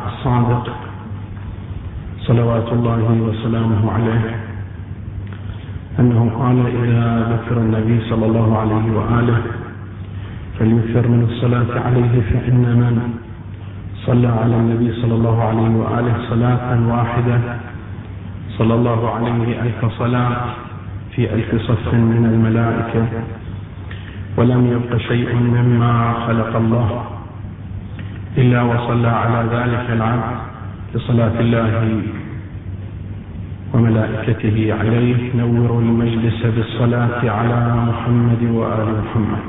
الصادق صلوات الله وسلامه عليه أنه قال: إذا ذكر النبي صلى الله عليه وآله فليكثر من الصلاة عليه، فإن من صلى على النبي صلى الله عليه وآله صلاة واحدة صلى الله عليه 1000 صلاة في 1000 صف من الملائكة، ولم يبق شيء مما خلق الله إلا وصلى على ذلك العبد بصلاة الله وملائكته عليه. نوروا المجلس بالصلاة على محمد وآل محمد.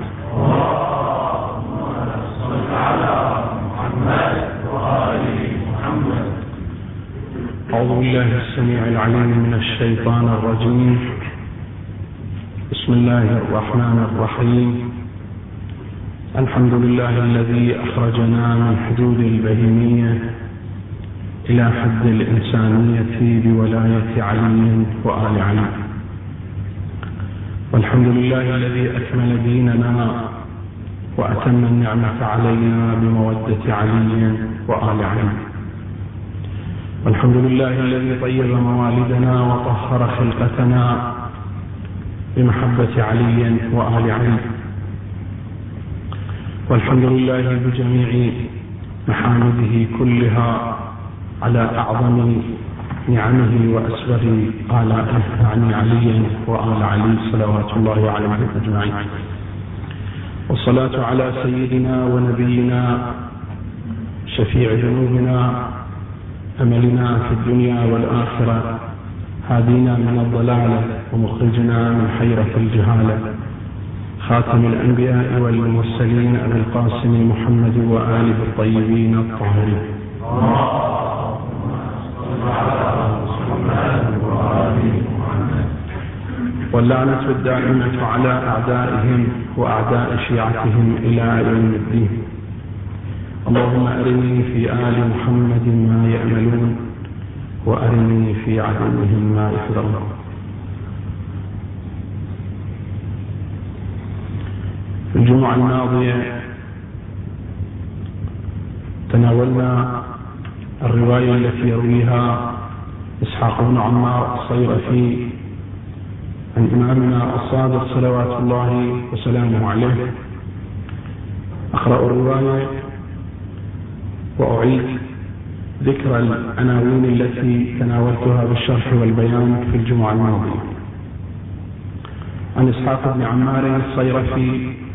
صل على محمد وآل محمد. أعوذ بالله السميع العليم من الشيطان الرجيم. بسم الله الرحمن الرحيم. الحمد لله الذي أخرجنا من حدود البهيمية إلى حد الإنسانية بولاية علي وآل علي. والحمد لله الذي أكمل ديننا وأتم النعمة علينا بمودة علي وآل علي. والحمد لله الذي طيب موالدنا وطهر خلقتنا بمحبة علي وآل علي. والحمد لله بجميع محامده كلها على أعظم نعمه وأسبغ آلائه عن علي وآل علي صلوات الله عليهم أجمعين. والصلاة على سيدنا ونبينا شفيع ذنوبنا أملنا في الدنيا والآخرة، هادينا من الضلالة ومخرجنا من حيرة الجهالة، خاتم الأنبياء والمرسلين أبي القاسم محمد وآله الطيبين الطاهرين. واللعنة الدائمة على أعدائهم وأعداء شيعتهم إلى يوم الدين. اللهم أرني في آل محمد ما يأملون، وأرني في عدوهم ما يحذرون. في الجمعة الماضية تناولنا الرواية التي يرويها إسحاق بن عمار الصيرفي عن إمامنا الصادق صلوات الله وسلامه عليه. أقرأ الرواية وأعيد ذكر العناوين التي تناولتها بالشرح والبيان في الجمعة الماضية. عن إسحاق بن عمار الصيرفي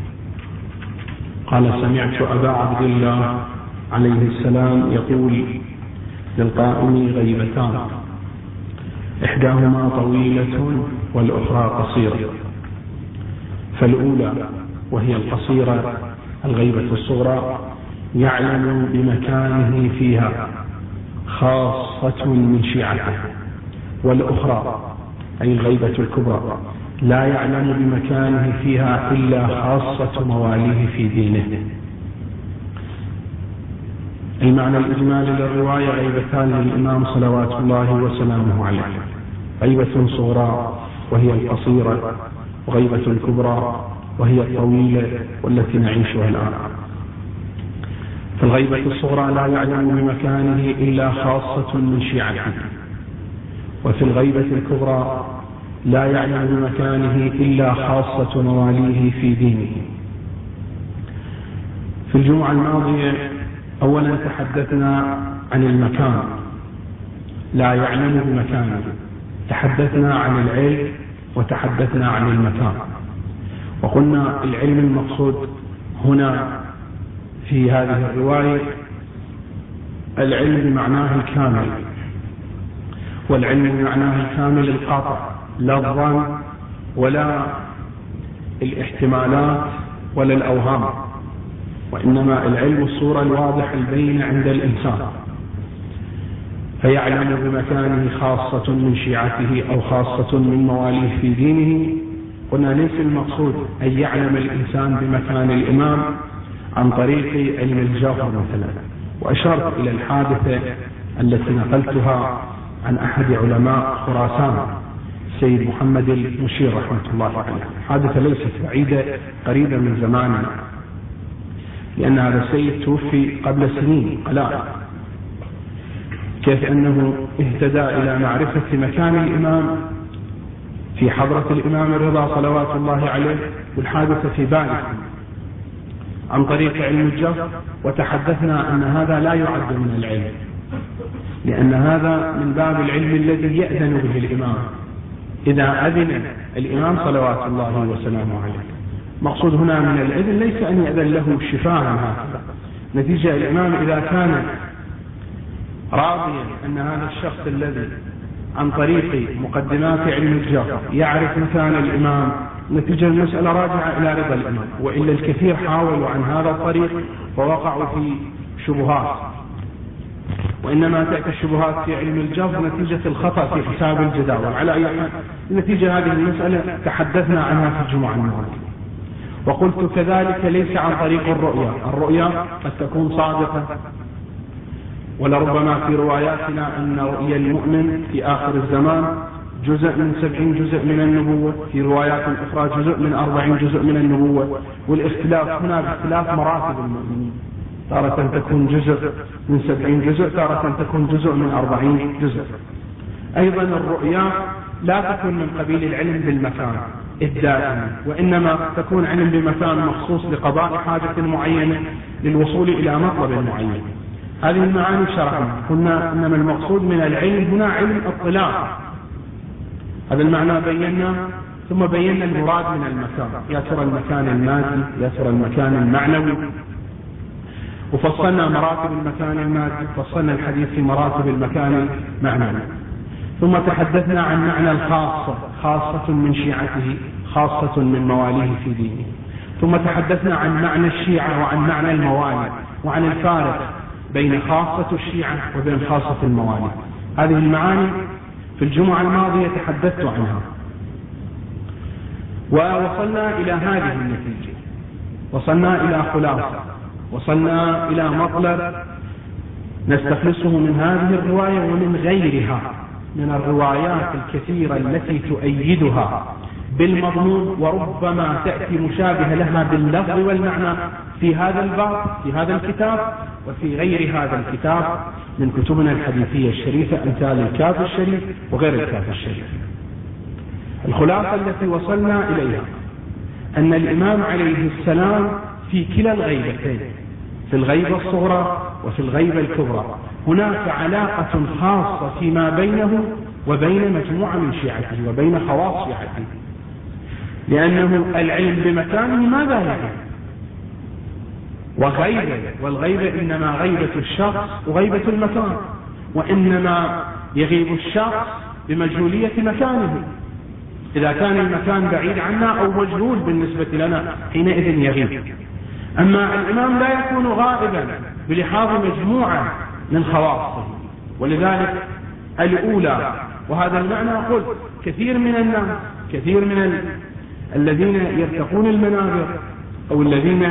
قال: سمعت أبا عبد الله عليه السلام يقول: للقائم غيبتان، إحداهما طويلة والأخرى قصيرة، فالأولى وهي القصيرة الغيبة الصغرى يعلم بمكانه فيها خاصة من شيعته، والأخرى أي الغيبة الكبرى لا يعلم بمكانه فيها إلا خاصة مواليه في دينه. المعنى الإجمالي للرواية: غيبتان للإمام صلوات الله وسلامه عليه، غيبة صغرى وهي القصيرة، وغيبة الكبرى وهي الطويلة والتي نعيشها الآن. فالغيبة الصغرى لا يعلم بمكانه إلا خاصة من شيعته، وفي الغيبة الكبرى لا يعلم بمكانه إلا خاصة مواليه في دينه. في الجمعة الماضية أولا تحدثنا عن المكان، لا يعلم بمكانه، تحدثنا عن العلم وتحدثنا عن المكان. وقلنا العلم المقصود هنا في هذه الرواية العلم بمعناه الكامل، والعلم بمعناه الكامل القاطع، لا الظن ولا الاحتمالات ولا الأوهام، وإنما العلم الصورة الواضحة البينة عند الإنسان. فيعلم بمكانه خاصة من شيعته أو خاصة من مواليه في دينه. قلنا ليس المقصود أن يعلم الإنسان بمكان الإمام عن طريق علم الجوهر مثلا. وأشرت إلى الحادثة التي نقلتها عن أحد علماء خراسان سيد محمد المشير رحمة الله عليه. حادثة ليست بعيدة، قريبة من زماننا، لأن هذا السيد توفي قبل سنين قلائل، كيف أنه اهتدى إلى معرفة مكان الإمام في حضرة الإمام الرضا صلوات الله عليه والحادثة في بالكم عن طريق علم الجبر، وتحدثنا أن هذا لا يعد من العلم، لأن هذا من باب العلم الذي يأذن به الإمام إذا أذن الإمام صلوات الله وسلامه عليه. مقصود هنا من الإذن ليس أن يأذن له شفاها هكذا، نتيجة الإمام إذا كان راضيا أن هذا الشخص الذي عن طريق مقدمات علم الجبر يعرف مكان الإمام، نتيجة المسألة راجعة إلى رضا الإمام، وإلا الكثير حاولوا عن هذا الطريق ووقعوا في شبهات، وإنما تأتي الشبهات في علم الجبر نتيجة الخطأ في حساب الجداول. على أي حال نتيجة هذه المسألة تحدثنا عنها في الجمعة الماضية، وقلت كذلك ليس عن طريق الرؤيا. الرؤيا قد تكون صادقة، ولربما في رواياتنا أن رؤيا المؤمن في آخر الزمان جزء من 70 جزء من النبوة، في روايات أخرى جزء من 40 جزء من النبوة، والاختلاف هنا باختلاف مراتب المؤمنين، تارة تكون جزء من 70 جزء، تارة تكون جزء من 40 جزء. أيضا الرؤيا لا تكون من قبيل العلم بالمكان الدائم، وإنما تكون علم بمكان مخصوص لقضاء حاجة معينة للوصول إلى مطلب معين. هذه المعاني شرحنا، قلنا إنما المقصود من العلم هنا علم اطلاع، هذا المعنى بينا، ثم بينا المراد من المكان، يا ترى المكان المادي يا ترى المكان المعنوي، وفصلنا مراتب المكان المادي، فصلنا الحديث في مراتب المكان المعنوي، ثم تحدثنا عن معنى الخاصة، خاصة من شيعته، خاصة من مواليه في دينه، ثم تحدثنا عن معنى الشيعة وعن معنى الموالي، وعن الفارق بين خاصة الشيعة وبين خاصة الموالي. هذه المعاني في الجمعة الماضية تحدثت عنها، ووصلنا إلى هذه النتيجة، وصلنا إلى خلاصة، وصلنا إلى مطلب نستخلصه من هذه الرواية ومن غيرها من الروايات الكثيرة التي تؤيدها بالمضمون، وربما تأتي مشابهة لها باللفظ والمعنى في هذا الباب في هذا الكتاب وفي غير هذا الكتاب من كتبنا الحديثية الشريفة، أمثال الكافي الشريف وغير الكافي الشريف. الخلاصة التي وصلنا إليها أن الإمام عليه السلام في كلا الغيبتين، في الغيبة الصغرى وفي الغيبة الكبرى، هناك علاقة خاصة فيما بينه وبين مجموعة من شيعته وبين خواص شيعته، لأنه العلم بمكانه ماذا يعني؟ وغيبة، والغيبة إنما غيبة الشخص وغيبة المكان، وإنما يغيب الشخص بمجهولية مكانه، إذا كان المكان بعيد عنا أو مجهول بالنسبة لنا حينئذ يغيب. أما الإمام لا يكون غائبا بلحاظ مجموعة من خواصه، ولذلك الأولى، وهذا المعنى قلت كثير من الناس، كثير من الذين يرتقون المنابر أو الذين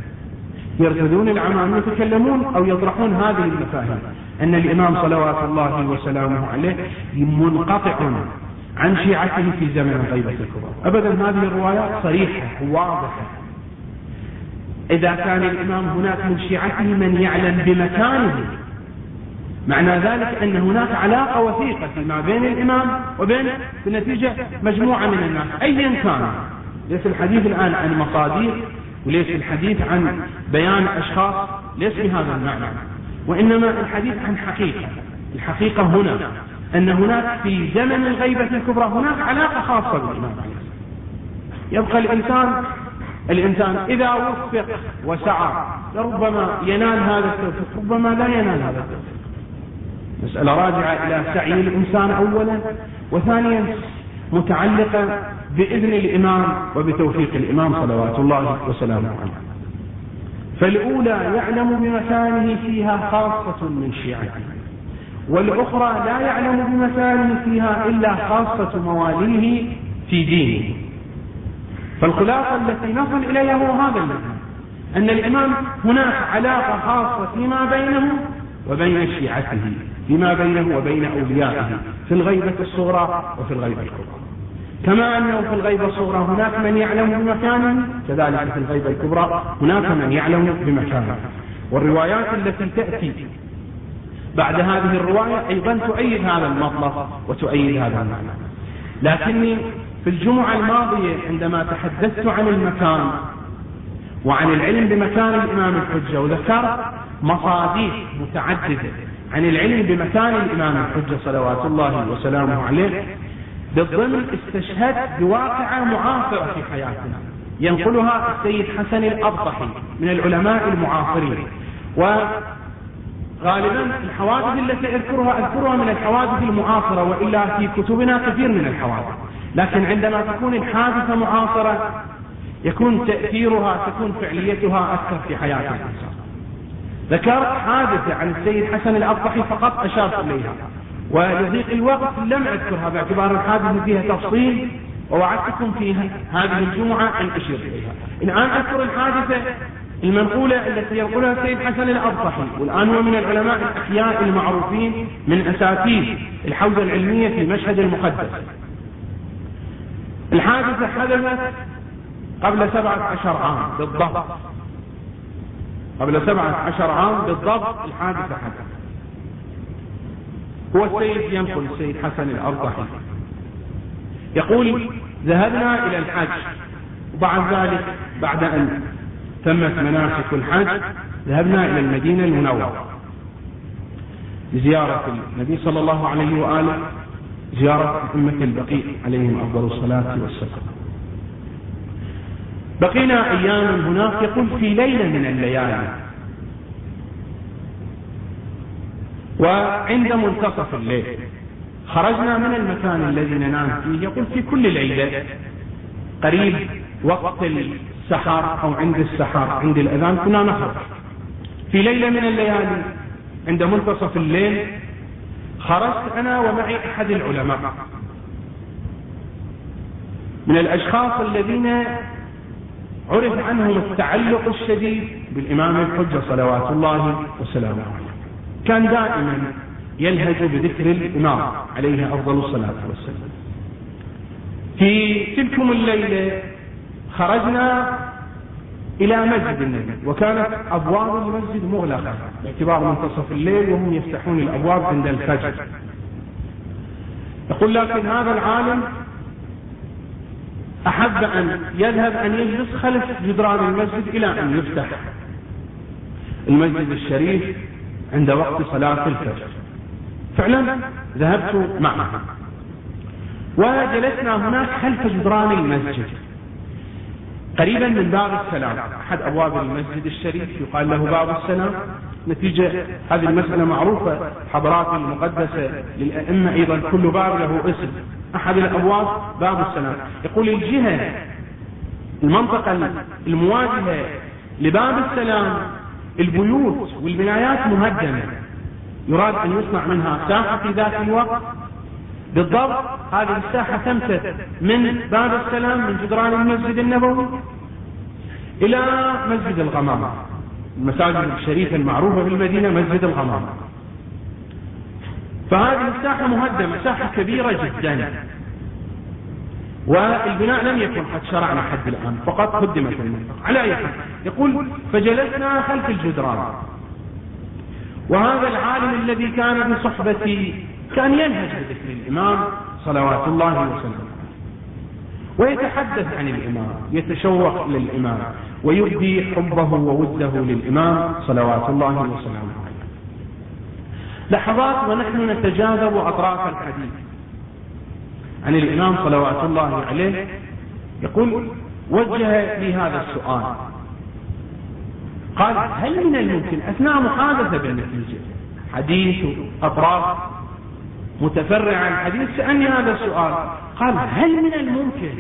يرتدون العمام يتكلمون أو يطرحون هذه المفاهيم، أن الإمام صلوات الله وسلامه عليه منقطع عن شيعته في زمن الغيبة الكبرى. أبدا، هذه الروايات صريحة واضحة. إذا كان الإمام هناك من شيعته من يعلم بمكانه، معنى ذلك أن هناك علاقة وثيقة ما بين الإمام وبين بالنتيجة مجموعة من الناس أيا كان. ليس الحديث الآن عن مصادر، وليس الحديث عن بيان أشخاص، ليس بهذا المعنى، وإنما الحديث عن حقيقة. الحقيقة هنا أن هناك في زمن الغيبة الكبرى هناك علاقة خاصة بالإمام. يبقى الإنسان إذا وفق وسعى لربما ينال هذا التوفيق، ربما لا ينال هذا التوفيق. مسألة راجعة إلى سعي الإنسان أولا، وثانيا متعلقة بإذن الإمام وبتوفيق الإمام صلوات الله وسلامه عليه. فالأولى يعلم بمكانه فيها خاصة من شيعته، والأخرى لا يعلم بمكانه فيها إلا خاصة مواليه في دينه. فالخلاصة التي نصل إليها هو هذا المعنى، أن الإمام هناك علاقة خاصة فيما بينه وبين شيعته، فيما بينه وبين أوليائه في الغيبة الصغرى وفي الغيبة الكبرى. كما أنه في الغيبة الصغرى هناك من يعلم بمكانه، كذلك في الغيبة الكبرى هناك من يعلم بمكانه. والروايات التي تأتي بعد هذه الرواية أيضا تؤيد هذا المطلب وتؤيد هذا المعنى. لكني في الجمعة الماضية عندما تحدثت عن المكان وعن العلم بمكان الإمام الحجة وذكرت مصادر متعددة عن العلم بمكان الإمام الحجة صلوات الله وسلامه عليه، بالضمن استشهدت بواقعة معاصرة في حياتنا ينقلها السيد حسن الأبطحي من العلماء المعاصرين. وغالبا الحوادث التي أذكرها من الحوادث المعاصرة، وإلا في كتبنا كثير من الحوادث، لكن عندما تكون الحادثة معاصرة يكون تأثيرها، تكون فعليتها أكثر في حياة الإنسان. ذكرت حادثة عن السيد حسن الأبطحي فقط أشرت إليها، ولضيق الوقت لم أذكرها باعتبار الحادثة فيها تفصيل، ووعدتكم في هذه الجمعة أن أشير إليها. الآن أذكر الحادثة المنقولة التي ينقلها السيد حسن الأبطحي، والآن هو من العلماء الأحياء المعروفين من أساتذة الحوزة العلمية في مشهد المقدس. الحادثة حدثت قبل 17 عام بالضبط، قبل 17 عام بالضبط الحادثة حدثت. هو السيد ينقل السيد حسن الأبطحي يقول: ذهبنا إلى الحج، وبعد ذلك بعد أن تمت مناسك الحج ذهبنا إلى المدينة المنورة لزيارة النبي صلى الله عليه وآله، زيارة أمة البقيع عليهم أفضل الصلاة والسلام. بقينا أياما هناك، يقول في ليلة من الليالي وعند منتصف الليل خرجنا من المكان الذي ننام فيه. يقول في كل ليلة قريب وقت السحر أو عند السحر عند الأذان كنا نخرج. في ليلة من الليالي عند منتصف الليل خرجت أنا ومعي أحد العلماء من الأشخاص الذين عرف عنهم التعلق الشديد بالإمام الحجة صلوات الله وسلامه عليه. كان دائما يلهج بذكر الإمام عليه أفضل الصلاة والسلام. في تلكم الليلة خرجنا إلى مسجد النبي، وكانت أبواب المسجد مغلقة باعتبار منتصف الليل وهم يفتحون الأبواب عند الفجر. يقول لكن هذا العالم أحب أن يذهب أن يجلس خلف جدران المسجد إلى أن يفتح المسجد الشريف عند وقت صلاة الفجر. فعلا ذهبت معه وجلسنا هناك خلف جدران المسجد قريبا من باب السلام، أحد أبواب المسجد الشريف يقال له باب السلام. نتيجة هذه المسألة معروفة حضرات المقدسة للأئمة أيضا كل باب له اسم، أحد الأبواب باب السلام. يقول الجهة المنطقة المواجهة لباب السلام البيوت والبنايات مهدمة، يراد أن يصنع منها ساحة في ذات الوقت. بالضبط هذه الساحة تمتد من باب السلام من جدران المسجد النبوي إلى مسجد الغمامة، المساجد الشريفة المعروفة في المدينة مسجد الغمامة. فهذه الساحة مهدمة، ساحة كبيرة جدا، والبناء لم يكن قد شرعنا حد الآن، فقط هدمت المنطقة. على أي حال يقول فجلسنا خلف الجدران، وهذا العالم الذي كان بصحبتي كان ينهج بذكر الإمام صلوات الله وسلامه ويتحدث عن الإمام، يتشوق للإمام ويبدي حبه ووده للإمام صلوات الله وسلامه عليه. لحظات ونحن نتجاذب أطراف الحديث عن الإمام صلوات الله عليه، يقول وجه لي هذا السؤال، قال هل من الممكن أثناء محادثة بالنتيجة حديث أطراف متفرع عن الحديث سألني هذا السؤال، قال هل من الممكن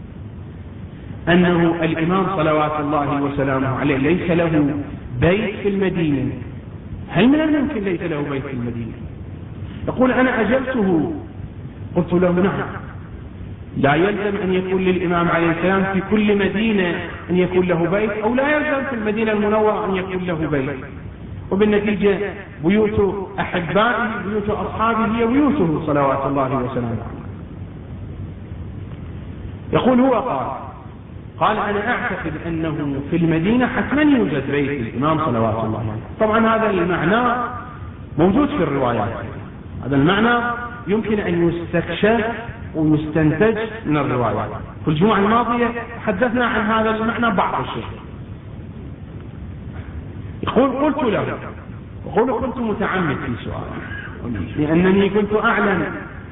أنه الإمام صلوات الله وسلامه عليه ليس له بيت في المدينة؟ هل من الممكن ليس له بيت في المدينة؟ يقول أنا أجبته قلت له نعم، لا يلزم أن يكون للإمام عليه السلام في كل مدينة أن يكون له بيت، أو لا يلزم في المدينة المنورة أن يكون له بيت، وبالنتيجة بيوت أحبائه بيوت أصحابه هي بيوته صلوات الله وسلامه عليه. يقول هو قال أنا أعتقد أنه في المدينة حتما يوجد بيت الإمام صلوات الله عليه. طبعا هذا المعنى موجود في الروايات. هذا المعنى يمكن أن يستكشف ويستنتج من الروايات. في الجمعة الماضية تحدثنا عن هذا المعنى بعض الشيء. يقول قلت له، كنت متعمد في سؤال، لأنني كنت أعلم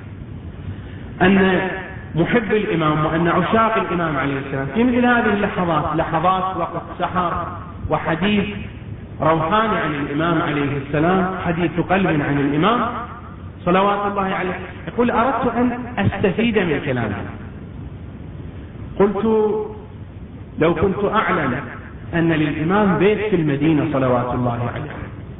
أن محب الإمام وأن عشاق الإمام عليه السلام في مثل هذه اللحظات، لحظات وقت سحر وحديث روحاني عن الإمام عليه السلام، حديث قلب عن الإمام صلوات الله عليه، يقول أردت أن أستفيد من كلامه. قلت لو كنت أعلم أن للإمام بيت في المدينة صلوات الله عليه،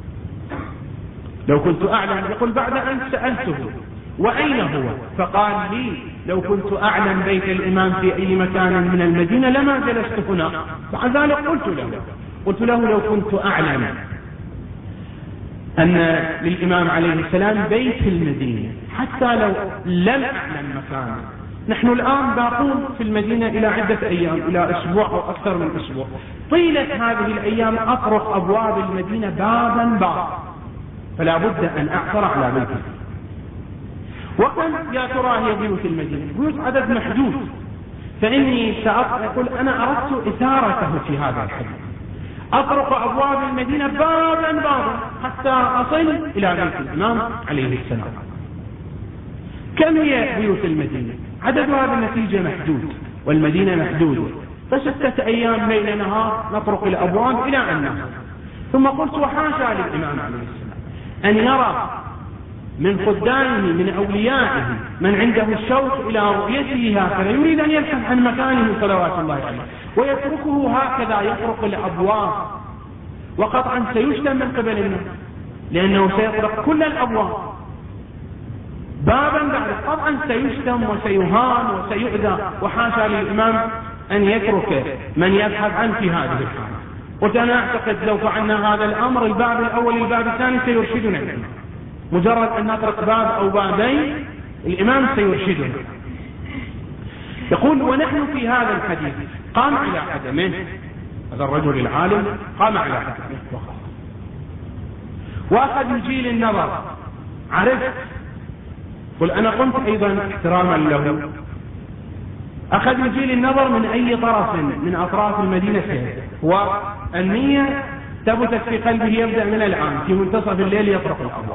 لو كنت أعلم، يقول بعد أن سألته وأين هو، فقال لي لو كنت أعلم بيت الإمام في أي مكان من المدينة لما جلست هنا. بعد ذلك قلت له لو كنت أعلم أن للإمام عليه السلام بيت في المدينة حتى لو لم أعلم مكانه. نحن الآن باقون في المدينة إلى عدة أيام، إلى أسبوع أو أكثر من أسبوع. طيلة هذه الأيام أطرق أبواب المدينة بابا، فلا بد أن أعثر على بيته. وكم يا ترى هي بيوت المدينة؟ بيوت عدد محدود، فإني يقول أنا أردت إثارته في هذا الحديث، أطرق أبواب المدينة بابا حتى أصل إلى بيت الإمام عليه السلام. كم هي بيوت المدينة؟ عددها بالنتيجة محدود، والمدينة محدودة، ف6 أيام ليل نهار نطرق الأبواب إلى أن نصل. ثم قلت وحاشا للإمام عليه السلام أن يرى من خدامه من أوليائه من عنده الشوق إلى رؤيته هكذا، يريد أن يبحث عن مكانه صلوات الله عليه ويتركه هكذا يطرق الأبواب، وقطعا سيشتم من قبل الناس، لأنه سيطرق كل الأبواب بابا بعد، طبعا سيشتم وسيهان وسيؤذى، وحاشا للإمام أن يترك من يبحث عنه في هذه الحالة. قلت أنا أعتقد لو فعلنا هذا الأمر الباب الأول الباب الثاني سيرشدنا الإمام، مجرد أن نطرق باب أو بابين الإمام سيرشدنا. يقول ونحن في هذا الحديث قام على قدمه، هذا الرجل العالم قام على قدمه وأخذ يجيل النظر. عرفت، قل أنا قمت أيضا احتراما له، أخذ يجيل النظر من أي طرف من أطراف المدينة والنية ثبتت في قلبه يبدأ من الآن في منتصف الليل يطرق الأبواب،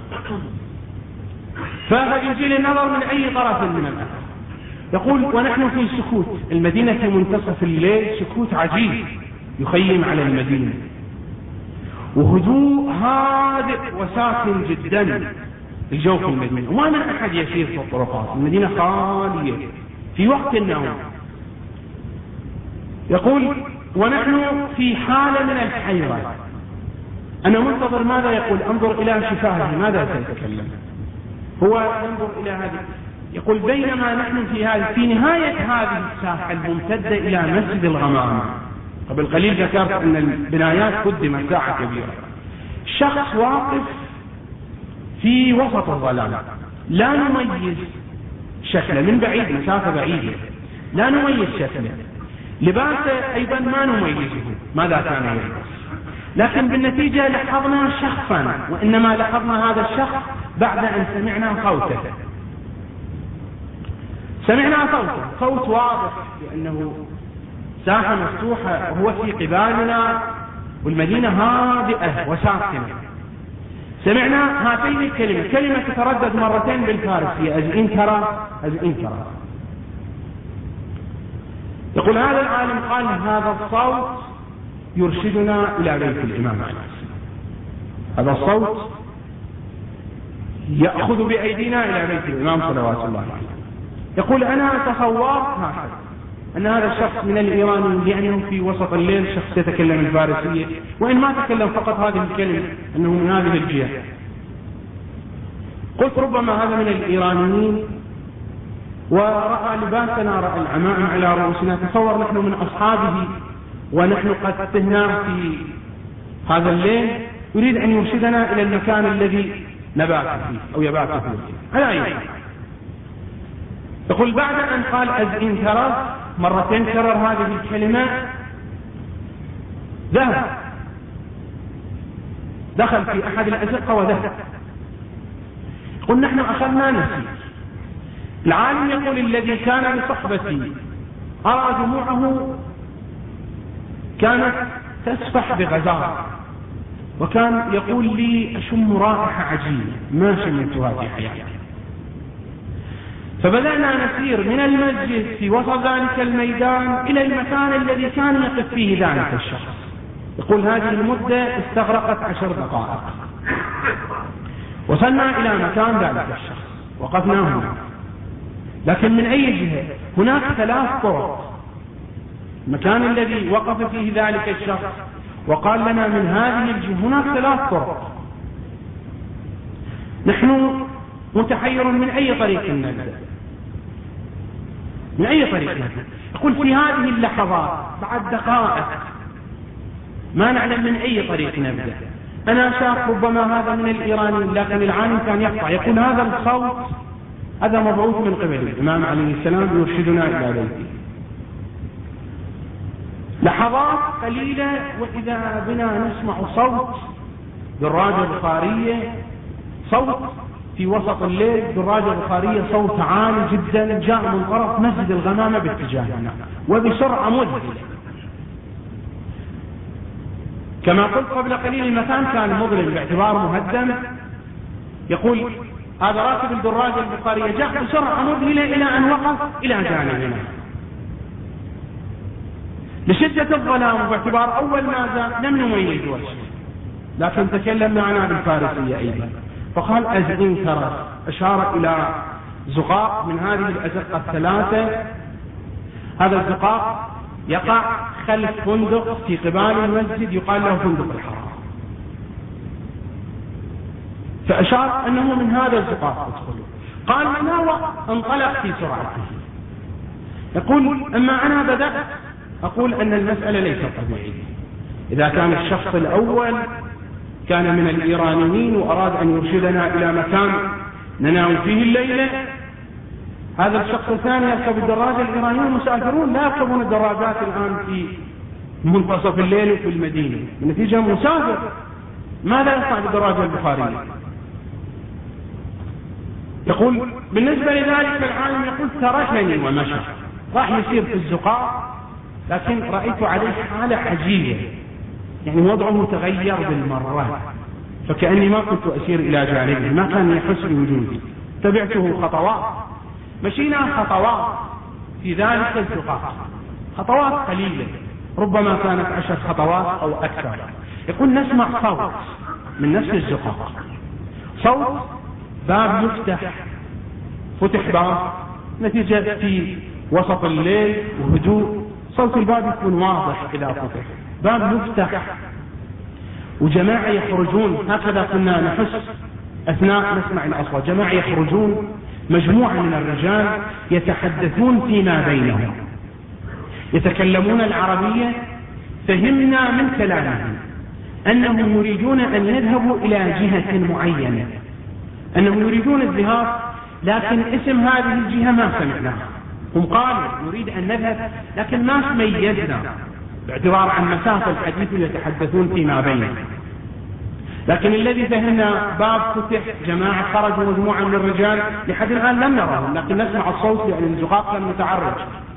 فأخذ يجيل النظر من أي طرف من الأطراف. يقول ونحن في سكوت، المدينة في منتصف الليل سكوت عجيب يخيم على المدينة، وهدوء هادئ وساكن جدا الجو في المدينة، وما من أحد يسير في الطرقات، المدينة خالية في وقت النوم. يقول ونحن في حالة من الحيرة، أنا منتظر ماذا يقول، أنظر إلى شفاهه ماذا سيتكلم، هو ينظر إلى هذه. يقول بينما نحن في نهاية هذه الساحة الممتدة إلى مسجد الغمام، قبل قليل ذكرت أن البنايات قدمت ساحة كبيرة، شخص واقف في وسط الظلام، لا نميز شكله من بعيد، مسافة بعيدة لا نميز شكله، لباسه أيضا ما نميزه ماذا كان يلبس، لكن بالنتيجة لاحظنا شخصا، وإنما لاحظنا هذا الشخص بعد أن سمعنا صوته. سمعنا صوت واضح، لأنه ساحة مفتوحة وهو في قبالنا والمدينة هادئة وساكنة. سمعنا هاتين الكلمة، كلمة تتردد مرتين بالفارسية، أزئنكرا. يقول هذا العالم قال هذا الصوت يرشدنا إلى بيت الإمام عليه السلام، هذا الصوت يأخذ بأيدينا إلى بيت الإمام صلوات الله عليه. يقول أنا تصورت هكذا أن هذا الشخص من الإيرانيين، لأنه في وسط الليل شخص يتكلم الفارسية، وإن ما تكلم فقط هذه الكلمة أنه من هذه الجهة. قلت ربما هذا من الإيرانيين ورأى لباسنا، رأى العمائم على رؤوسنا، تصور نحن من أصحابه ونحن قد تهنا في هذا الليل، يريد أن يرشدنا إلى المكان الذي نبات فيه أو يبات فيه على أي. يقول بعد أن قال أزئنكرا مرتين كرر هذه الكلمة، ذهب دخل في أحد الأزقة وذهب. قل نحن أخذنا نسير. العالم يقول الذي كان بصحبتي أرى دموعه كانت تسفح بغزارة، وكان يقول لي أشم رائحة عجيبة ما شممتها في حياتي. فبدأنا نسير من المسجد في وسط ذلك الميدان إلى المكان الذي كان يقف فيه ذلك الشخص. يقول هذه المدة استغرقت 10 دقائق. وصلنا إلى مكان ذلك الشخص، وقفنا هنا، لكن من أي جهة؟ هناك 3 طرق. المكان الذي وقف فيه ذلك الشخص وقال لنا من هذه الجهة، هناك 3 طرق. نحن متحير من أي طريق نبدأ، من أي طريق نبدأ. يقول في هذه اللحظات بعد دقائق ما نعلم من أي طريق نبدأ. أنا شاف ربما هذا من الإيرانيين، لكن العالم كان يقطع يقول هذا الصوت هذا مبعوث من قبل الإمام عليه السلام يرشدنا إلى بيته. لحظات قليلة وإذا بنا نسمع صوت دراجة بخارية، صوت في وسط الليل، دراجة بخارية صوت عالي جدا جاء من طرف مسجد الغمامة باتجاهنا وبسرعة مذهلة. كما قلت قبل قليل المكان كان مظلم باعتباره مهدم. يقول هذا راكب الدراجة البخارية جاء بسرعة مذهلة إلى أن وقف إلى جانبنا لشدة الظلام، وباعتبار أول ما جاء لم نميز وجهه، لكن تكلم معنا بالفارسية أيضا. فقال أزعين ترى، أشار إلى زقاق من هذه الأزقة 3. هذا الزقاق يقع خلف فندق في قبال المسجد يقال له فندق الحرام. فأشار أنه من هذا الزقاق ادخلوا. قال أنا وانطلق في سرعته. يقول أما أنا بدأت أقول أن المسألة ليست طبيعية. إذا كان الشخص الأول كان من الإيرانيين وأراد أن يرشدنا إلى مكان ننام فيه الليلة، هذا الشخص الثاني يركب الدراجة. الإيرانيون مسافرون لا يركبون الدراجات الآن في منتصف الليل وفي المدينة، النتيجة مسافر ماذا يصنع بالدراجة البخارية؟ يقول بالنسبة لذلك العالم يقول تركني ومشى، راح يسير في الزقاق، لكن رأيت عليه حالة عجيبة، يعني وضعه تغير بالمرة، فكأني ما كنت أسير إلى جانبه، ما كان يحس بوجودي. تبعته خطوات، مشينا خطوات في ذلك الزقاق، خطوات قليلة ربما كانت 10 خطوات أو أكثر. يقول نسمع صوت من نفس الزقاق، صوت باب يفتح، فتح باب، نتيجة في وسط الليل وهدوء صوت الباب يكون واضح إذا فتح، باب يفتح وجماعة يخرجون، هكذا كنا نحس أثناء نسمع الأصوات، جماعة يخرجون، مجموعة من الرجال يتحدثون فيما بينهم، يتكلمون العربية. فهمنا من كلامهم أنهم يريدون أن يذهبوا إلى جهة معينة، أنهم يريدون الذهاب، لكن اسم هذه الجهة ما سمعناها. هم قالوا نريد أن نذهب لكن ما ميزنا باعتبار عن مسافة الحديث يتحدثون فيما بينهم. لكن الذي فهمنا باب فتح، جماعة خرجوا، مجموعة من الرجال، لحد الآن لم نراهم لكن نسمع الصوت لأن الزقاق كان متعرج.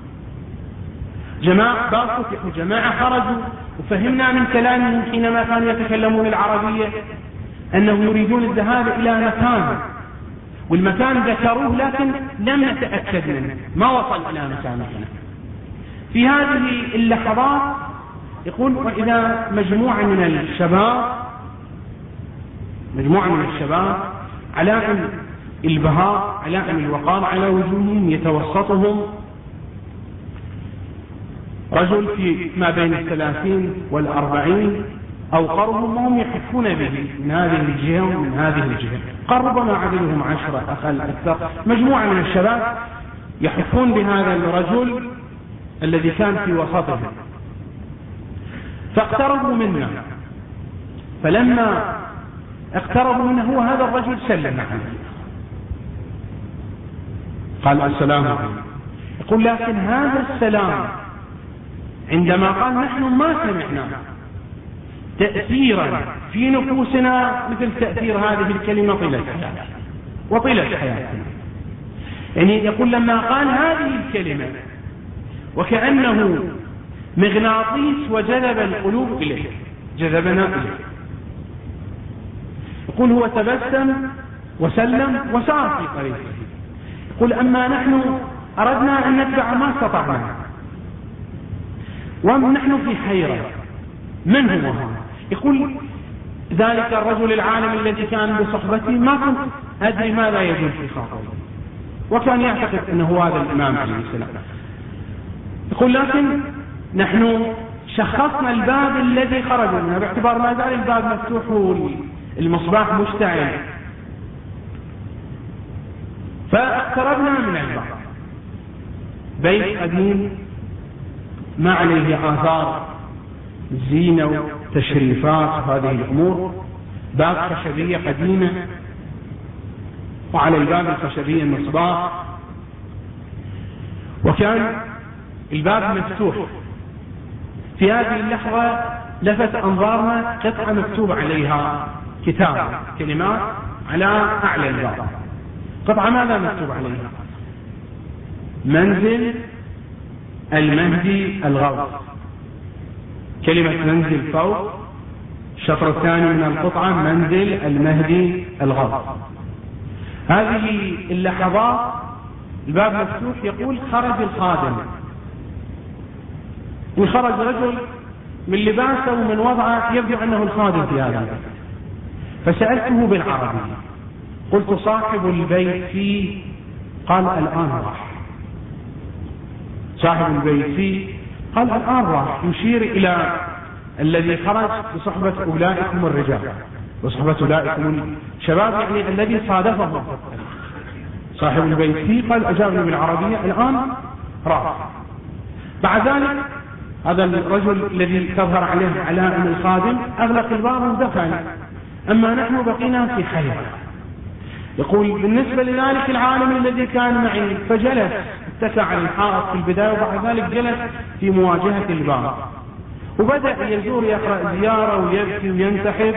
جماعة باب فتح وجماعة خرجوا، وفهمنا من كلامهم حينما كانوا يتكلمون العربية أنهم يريدون الذهاب إلى مكان، والمكان ذكروه لكن لم نتأكد منه، ما وصل إلى مكاننا. في هذه اللحظات يقول وإذا مجموعة من الشباب علائم البهاء، علائم الوقار على وجوههم، يتوسطهم رجل في ما بين 30 و40 أوقرهم وهم يحفون به من هذه الجهة ومن هذه الجهة، قربنا عددهم 10 أقل أكثر، مجموعة من الشباب يحفون بهذا الرجل الذي كان في وسطهم. فاقتربوا منا، فلما اقتربوا منه هذا الرجل سلم عليه، قال السلام عليكم. يقول لكن هذا السلام عندما قال نحن ما سمعنا تأثيرا في نفوسنا مثل تأثير هذه الكلمة طيلة حياتنا وطيلة حياتنا. يعني يقول لما قال هذه الكلمة وكأنه مغناطيس وجذب القلوب إليه، جذبنا إليه. يقول هو تبسم وسلم وسار في طريقه. يقول أما نحن أردنا أن نتبع ما استطعنا ونحن في حيرة من هو هذا. يقول ذلك الرجل العالم الذي كان بصحبتي ما كنت أدري ماذا يجول في خاطري، وكان يعتقد أنه هذا الإمام عليه السلام. يقول لكن نحن شخصنا الباب الذي خرجوا منه باعتبار ما زال الباب مفتوح والمصباح مشتعل، فاقتربنا من الباب. بيت قديم ما عليه آثار زينة وتشريفات هذه الأمور، باب خشبية قديمة وعلى الباب الخشبية مصباح، وكان الباب مفتوح. في هذه اللحظة لفت أنظارنا قطعة مكتوب عليها كتاب كلمات على أعلى الباب. قطعة ماذا مكتوب عليها؟ منزل المهدي الغوث. كلمة منزل فوق، الشطر الثاني من القطعة منزل المهدي الغوث. هذه اللحظات الباب مفتوح. يقول خرج الخادم، وخرج رجل من لباسه ومن وضعه يبدو أنه الخادم في هذا البيت. فسألته بالعربي، قلت صاحب البيت فيه؟ قال الآن راح. صاحب البيت فيه؟ قال الآن راح، يشير إلى الذي خرج بصحبة أولئكم الرجال وصحبة أولئكم الشباب، يعني الذي صادفه. صاحب البيت فيه؟ قال أجابني بالعربية الآن راح. بعد ذلك هذا الرجل الذي تظهر عليه علامة الخادم أغلق الباب ودخل، أما نحن بقينا في حيرة. يقول بالنسبة لذلك العالم الذي كان معي فجلس اتكى على الحائط في البداية، وبعد ذلك جلس في مواجهة الباب وبدأ يزور يقرأ زيارة ويبكي وينسحب،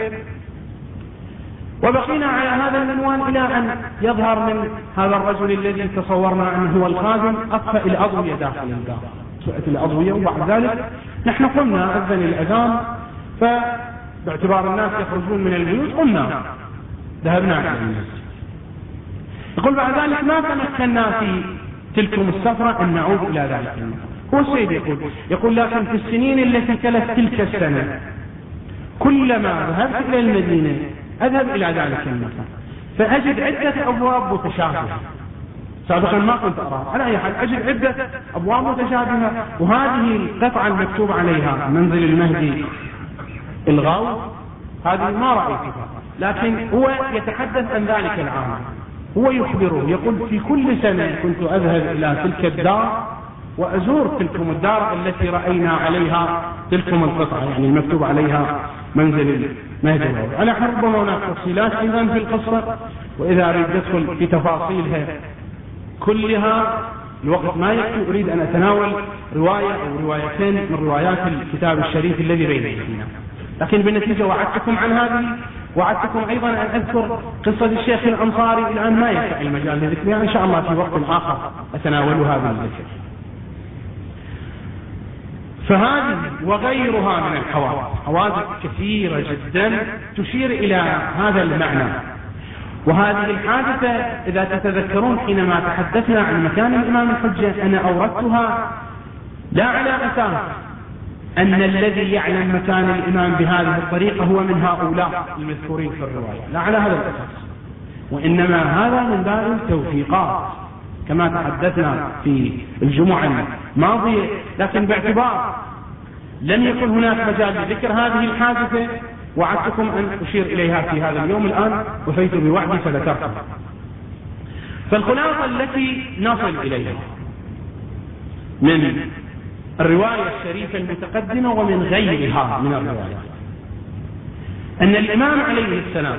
وبقينا على هذا المنوال إلى أن يظهر من هذا الرجل الذي تصورنا أنه هو الخادم أطفأ الأضوية داخل الباب، سئت الأضوية. وبعد ذلك نحن قمنا أذن الأذان، فباعتبار الناس يخرجون من البيوت قمنا ذهبنا إلى المسجد. يقول بعد ذلك ما تمكنا في تلكم السفرة أن نعود إلى ذلك المكان. هو السيد يقول لكن في السنين التي تلت تلك السنة كلما ذهبت إلى المدينة أذهب إلى ذلك المكان فأجد عدة أبواب متشابهة. سابقا ما كنت أراها، على أي حال أجد عدة أبواب متشابهة، وهذه القطعة المكتوب عليها منزل المهدي الغوث هذه ما رأيتها، لكن هو يتحدث عن ذلك العام. هو يخبره يقول في كل سنة كنت أذهب إلى تلك الدار وأزور تلكم الدار التي رأينا عليها تلكم القطعة، يعني المكتوب عليها منزل المهدي الغوث. أنا ربما هناك تفصيلات أيضا في القصة، وإذا أريد أدخل في تفاصيلها كلها الوقت ما يكفي، أريد أن أتناول رواية أو روايتين من روايات الكتاب الشريف الذي بين أيدينا. لكن بالنتيجة وعدتكم عن هذه، وعدتكم أيضا أن أذكر قصة الشيخ الأنصاري. الآن ما يسع المجال لذكرها، إن شاء الله في وقت آخر أتناولها بالذكر. فهذه وغيرها من الحوادث، حوادث كثيرة جدا تشير إلى هذا المعنى. وهذه الحادثة إذا تتذكرون حينما تحدثنا عن مكان الإمام الحجة أنا أوردتها لا على أساس أن الذي يعلم مكان الإمام بهذه الطريقة هو من هؤلاء المذكورين في الرواية، لا على هذا الأساس، وإنما هذا من باب التوفيقات كما تحدثنا في الجمعة الماضية. لكن باعتبار لم يكن هناك مجال لذكر هذه الحادثة وعدتكم أن أشير إليها في هذا اليوم، الآن وفيت بوعدي فذكرتها. فالخلاصة التي نصل إليها من الرواية الشريفة المتقدمة ومن غيرها من الروايات أن الإمام عليه السلام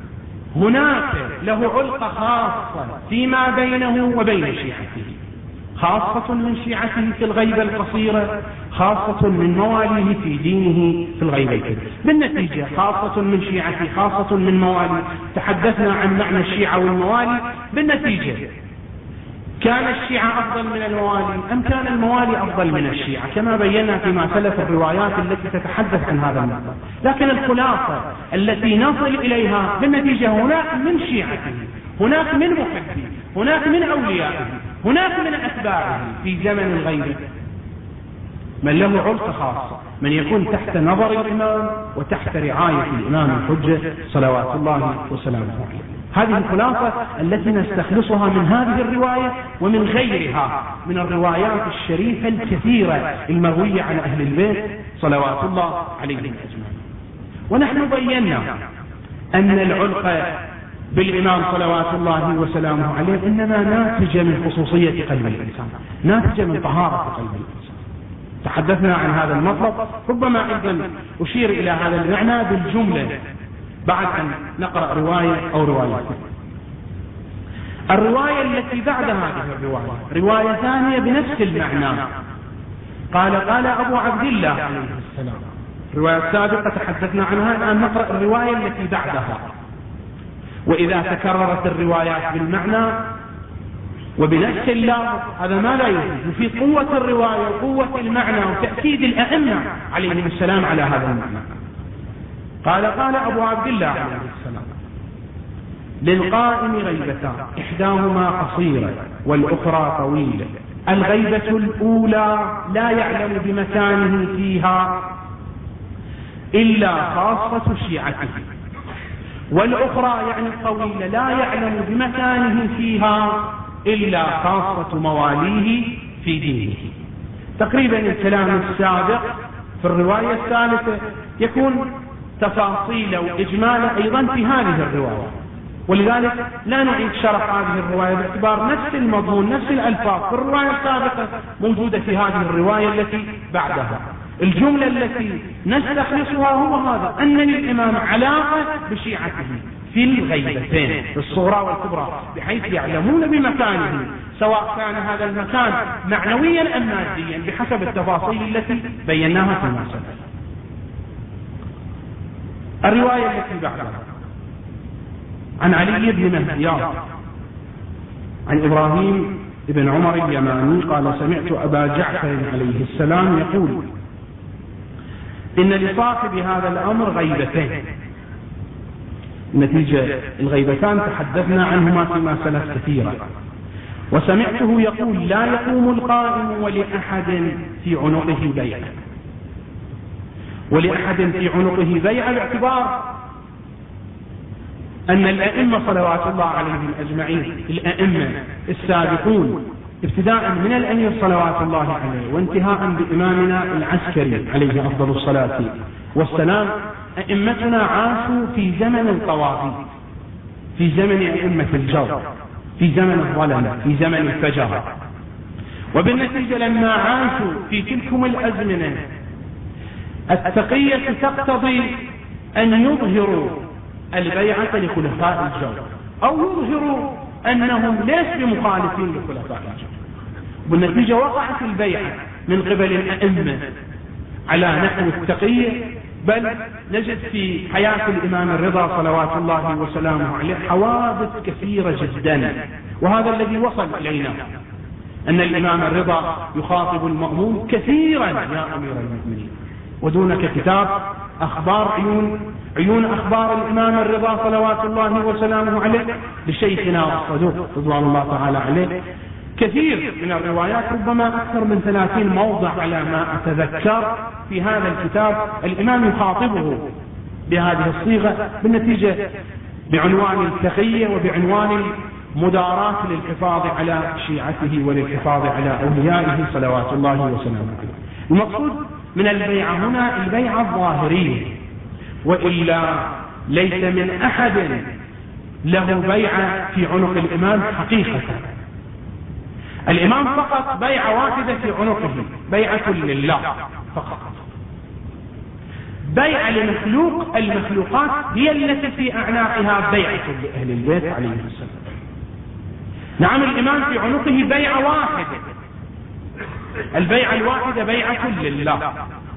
هناك له علقة خاصة فيما بينه وبين شيعته، خاصة من شيعته في الغيبة القصيرة، خاصة من مواليه في دينه في الغيبة الكبيرة. بالنتيجة خاصة من شيعته، خاصة من مواليه. تحدثنا عن معنى الشيعة والموالي. بالنتيجة كان الشيعة أفضل من الموالي أم كان الموالي أفضل من الشيعة؟ كما بينا فيما سلف الروايات التي تتحدث عن هذا المعنى. لكن الخلاصة التي نصل إليها بالنتيجة هناك من شيعته، هناك من محبيه، هناك من أوليائه، هناك من أتباعه في زمن الغيبة من له علقة خاصة، من يكون تحت نظر الإمام وتحت رعاية الإمام الحجة صلوات الله وسلامه عليه. هذه الخلاصة التي نستخلصها من هذه الرواية ومن غيرها من الروايات الشريفة الكثيرة المروية عن أهل البيت صلوات الله عليهم أجمعين. ونحن بينا أن العلقة بالإمام صلوات الله وسلامه عليه إنما ناتجة من خصوصية قلب الإنسان، ناتجة من طهارة قلب الإنسان. تحدثنا عن هذا المطلب، ربما أيضا أشير إلى هذا المعنى بالجملة بعد أن نقرأ رواية أو رواية. الرواية التي بعد هذه الرواية رواية ثانية بنفس المعنى. قال أبو عبد الله عليه السلام. الرواية السابقة تحدثنا عنها، الآن نقرأ الرواية التي بعدها. وإذا تكررت الروايات بالمعنى وبنفس اللفظ هذا ما لا يوجد، في قوة الرواية وقوة المعنى وتأكيد الأئمة عليهم السلام على هذا المعنى. قال أبو عبد الله عليه السلام: للقائم غيبتان إحداهما قصيرة والأخرى طويلة، الغيبة الأولى لا يعلم بمكانه فيها إلا خاصة شيعته، والأخرى يعني الطويلة لا يعلم بمكانه فيها إلا خاصة مواليه في دينه. تقريبا الكلام السابق في الرواية الثالثة يكون تفاصيل وإجمالا أيضا في هذه الرواية، ولذلك لا نعيد شرح هذه الرواية باعتبار نفس المضمون نفس الألفاظ في الرواية السابقة موجودة في هذه الرواية التي بعدها. الجملة التي نستخلصها هو هذا: أن للإمام علاقة بشيعته في الغيبتين الصغرى والكبرى، بحيث يعلمون بمكانه، سواء كان هذا المكان معنويا أم ماديا بحسب التفاصيل التي بيناها فيما سبق. الرواية التي بعدها عن علي بن مهديار عن إبراهيم بن عمر اليماني قال: سمعت أبا جعفر عليه السلام يقول: إن لصاحب هذا الأمر غيبتين. نتيجة الغيبتان تحدثنا عنهما فيما سلف كثيرا. وسمعته يقول: لا يقوم القائم ولأحد في عنقه بيعة. ولأحد في عنقه بيعة باعتبار أن الأئمة صلوات الله عليهم أجمعين، الأئمة السابقون ابتداء من الأمير صلوات الله عليه وانتهاء بإمامنا العسكري عليه أفضل الصلاة والسلام، أئمتنا عاشوا في زمن الطواغيت، في زمن أئمة الجور، في زمن الظلم، في زمن الفجر. وبالنتيجة لما عاشوا في تلكم الأزمنة التقية تقتضي أن يظهروا البيعة لخلفاء الجور أو يظهروا أنهم ليس بمخالفين لخلفاء الجور. بالنتيجة وقعت البيعة من قبل الأئمة على نحو التقية، بل نجد في حياة الإمام الرضا صلوات الله وسلامه عليه حوادث كثيرة جدا، وهذا الذي وصل إلينا أن الإمام الرضا يخاطب المأمون كثيرا: يا أمير المؤمنين. ودونك كتاب أخبار عيون أخبار الإمام الرضا صلوات الله وسلامه عليه لشيخنا الصدوق رضوان الله تعالى عليه، كثير من الروايات ربما أكثر من 30 موضع على ما أتذكر في هذا الكتاب الإمام يخاطبه بهذه الصيغة، بالنتيجة بعنوان التقية وبعنوان المداراة للحفاظ على شيعته وللحفاظ على أوليائه صلوات الله وسلامه عليه. المقصود من البيعة هنا البيعة الظاهرية، وإلا ليس من أحد له بيعة في عنق الإمام حقيقة. الإمام فقط بيعة واحدة في عنقه، بيعة لله فقط. بيعة لمخلوق المخلوقات هي التي في أعناقها بيعة لأهل البيت عليهم السلام. نعم الإمام في عنقه بيعة واحدة البيعة الواحدة بيعة لله،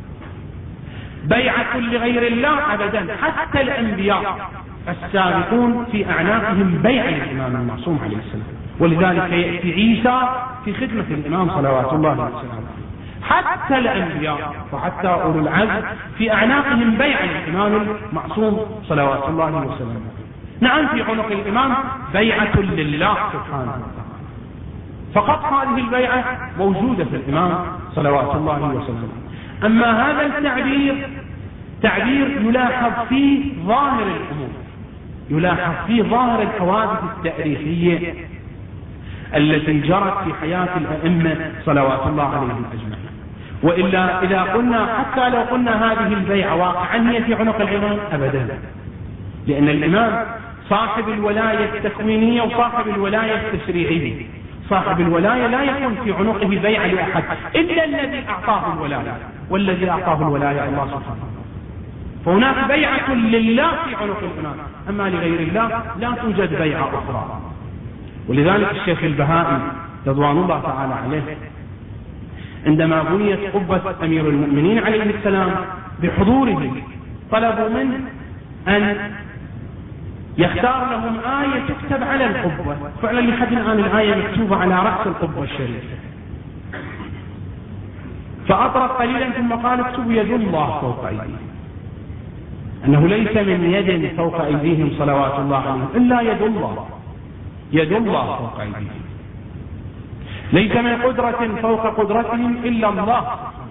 بيعة لغير الله أبدا. حتى الأنبياء السابقون في أعناقهم بيعة للإمام المعصوم عليه السلام، ولذلك يأتي عيسى في خدمة الإمام صلوات الله وسلامه. حتى الأنبياء وحتى أولو العزم في أعناقهم بيعة للإمام المعصوم صلوات الله وسلامه. نعم، في عنق الإمام بيعة لله سبحانه وتعالى، فقط هذه البيعة موجودة في الإمام صلوات الله وسلامه. أما هذا التعبير تعبير يلاحظ فيه ظاهر الأمور، يلاحظ فيه ظاهر الحوادث التاريخية التي جرت في حياة الأئمة صلوات الله عليهم أجمعين. وإلا إذا قلنا حتى لو قلنا هذه البيعة واقعا هي في عنق الإمام أبدا، لأن الإمام صاحب الولاية التكوينية وصاحب الولاية التشريعية. صاحب الولاية لا يكون في عنقه بيعة لأحد إلا الذي أعطاه الولاية، والذي أعطاه الولاية الله سبحانه. فهناك بيعة لله في عنق الإمام، أما لغير الله لا توجد بيعة أخرى. ولذلك الشيخ البهائي رضوان الله تعالى عليه عندما بنيت قبة أمير المؤمنين عليه السلام بحضوره طلبوا منه أن يختار لهم آية تكتب على القبة. فعلا لحد الآن الآية مكتوبة على رأس القبة الشريفة. فأطرق قليلا ثم قال اكتبوا يد الله فوق أيديهم، أنه ليس من يد فوق أيديهم صلوات الله عليهم إلا يد الله، يد الله فوق أيديهم. ليس من قدرة فوق قدرتهم إلا الله،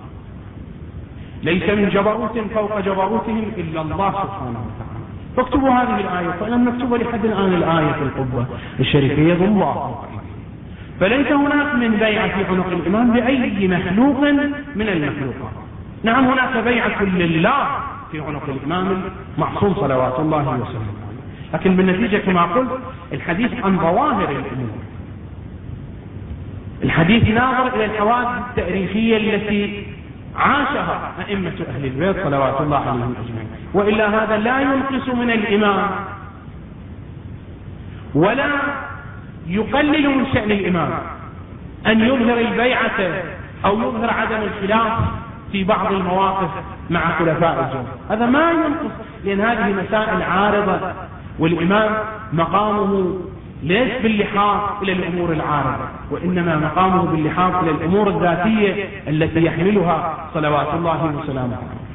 ليس من جبروت فوق جبروتهم إلا الله سبحانه وتعالى. فاكتبوا هذه الآية، فلم نكتب لحد الآن الآية في القبة الشريفة يد الله فوق أيديهم. فليس هناك من بيعة في عنق الإمام بأي مخلوق من المخلوقات. نعم، هناك بيعة لله في عنق الإمام المعصوم صلوات الله وسلامه، لكن بالنتيجة كما قلت الحديث عن ظواهر الأمور، الحديث ناظر إلى الحوادث التاريخية التي عاشها أئمة أهل البيت صلوات الله عليهم أجمعين. وإلا هذا لا ينقص من الإمام ولا يقلل من شأن الإمام أن يظهر البيعة أو يظهر عدم الخلاف في بعض المواقف مع خلفاء الجو. هذا ما ينقص، لأن هذه مسائل عارضة، والإمام مقامه ليس باللحاظ إلى الأمور العارضة، وإنما مقامه باللحاظ إلى الأمور الذاتية التي يحملها صلوات الله وسلامه.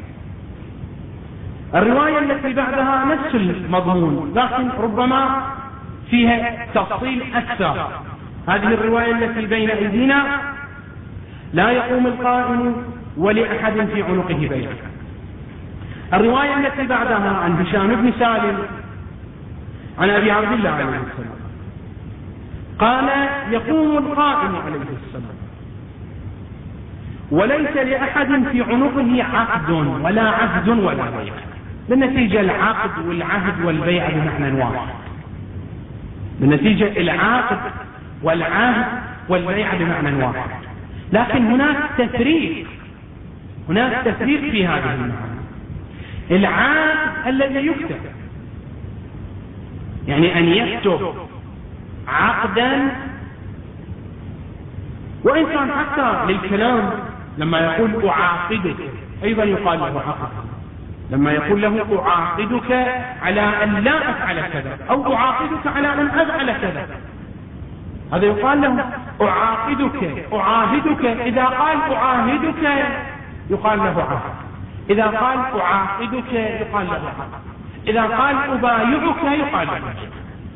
الرواية التي بعدها نفس المضمون لكن ربما فيها تفصيل أكثر. هذه الرواية التي بين أيدينا: لا يقوم القائم ولأحد في عنقه بيعة. الرواية التي بعدها عن هشام بن سالم عن أبي عبد الله عليه السلام قال: يقوم القائم عليه السلام وليس لأحد في عنقه عقد ولا عهد ولا بيعة. بالنتيجة العقد والعهد والبيعة بمعنى واحد، بالنتيجة العقد والعهد والبيعة بمعنى واحد، لكن هناك تفريق، هناك تفريق في هذه المعنى. العقد الذي يكتب، يعني أن يكتب عقدا، وإن كان حتى للكلام لما يقول أعاقدك أيضا يقال له عقد، لما يقول له أعاقدك على أن لا أفعل كذا أو أعاقدك على أن أفعل كذا، هذا يقال له أعاقدك أعاهدك. إذا قال أعاهدك يقال له عقد، إذا قال أعاقدك يقال له عقد، إذا قال أبايعك يقال له عقد.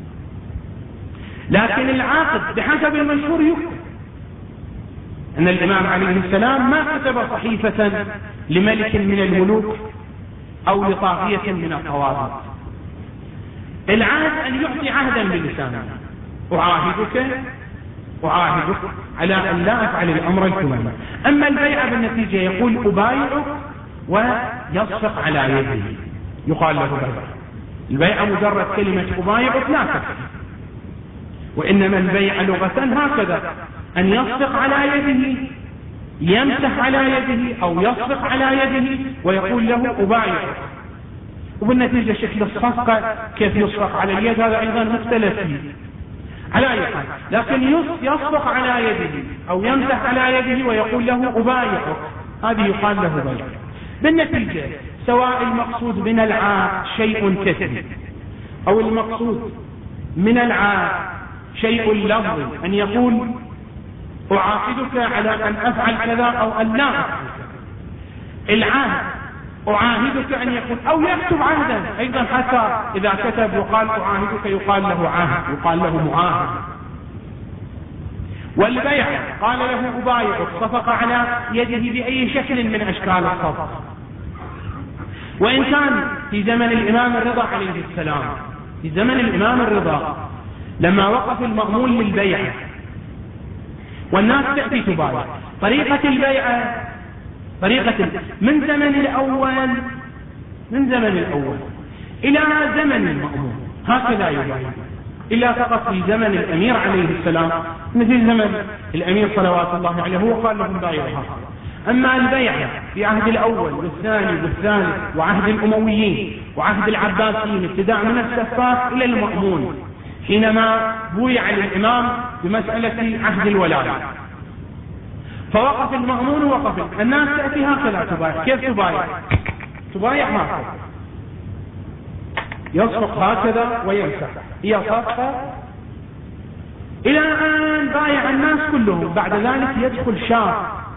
لكن العقد بحسب المشهور يكتب. أن الإمام عليه السلام ما كتب صحيفة لملك من الملوك أو لطاغية من الطواغيت. العهد أن يعطي عهدا بلسانه: أعاهدك على أن لا أفعل الأمر الفلاني. أما البيعة بالنتيجة يقول أبايعك ويصفق على يده، يقال له بيعة. البيعة مجرد كلمة أبايعك لا تكفي، وإنما البيعة لغة هكذا: أن يصفق على يده، يمسح على يده أو يصفق على يده ويقول له أبايعك. وبالنتيجة شكل الصفقة كيف يصفق على اليد هذا أيضا مختلف فيه على أي حال، لكن يصفق على يده أو يمسح على يده ويقول له أبايعك، هذه يقال له بيع. بالنتيجة سواء المقصود من العهد شيء كسبي أو المقصود من العهد شيء لفظي، أن يقول أعاقدك على أن أفعل كذا أو أن لا أفعل. العهد أعاهدك أن يقول، أو يكتب عهدا أيضا، حتى إذا كتب وقال أعاهدك يقال له عهد، يقال له معاهد. والبيع قال له أبايعك، صفق على يده بأي شكل من أشكال الصفق. وإن كان في زمن الإمام الرضا عليه السلام، في زمن الإمام الرضا لما وقف المأمون للبيع والناس تأتي تبايع، طريقة البيعة طريقة من زمن الأول إلى زمن المأمون هكذا يبايع، إلا فقط في زمن الأمير عليه السلام، مثل زمن الأمير صلوات الله عليه هو قال لهم بايعها. أما البيعة في عهد الأول والثاني والثالث وعهد الأمويين وعهد العباسيين ابتداء من السفاح إلى المأمون، حينما بويع الإمام بمسألة عهد الولاية، فوقف المأمون ووقف الناس تأتي هكذا تبايع. كيف تبايع؟ تبايع هكذا، يصفق هكذا ويمسح، هي صفقة إلى أن بايع الناس كلهم. بعد ذلك يدخل شاب،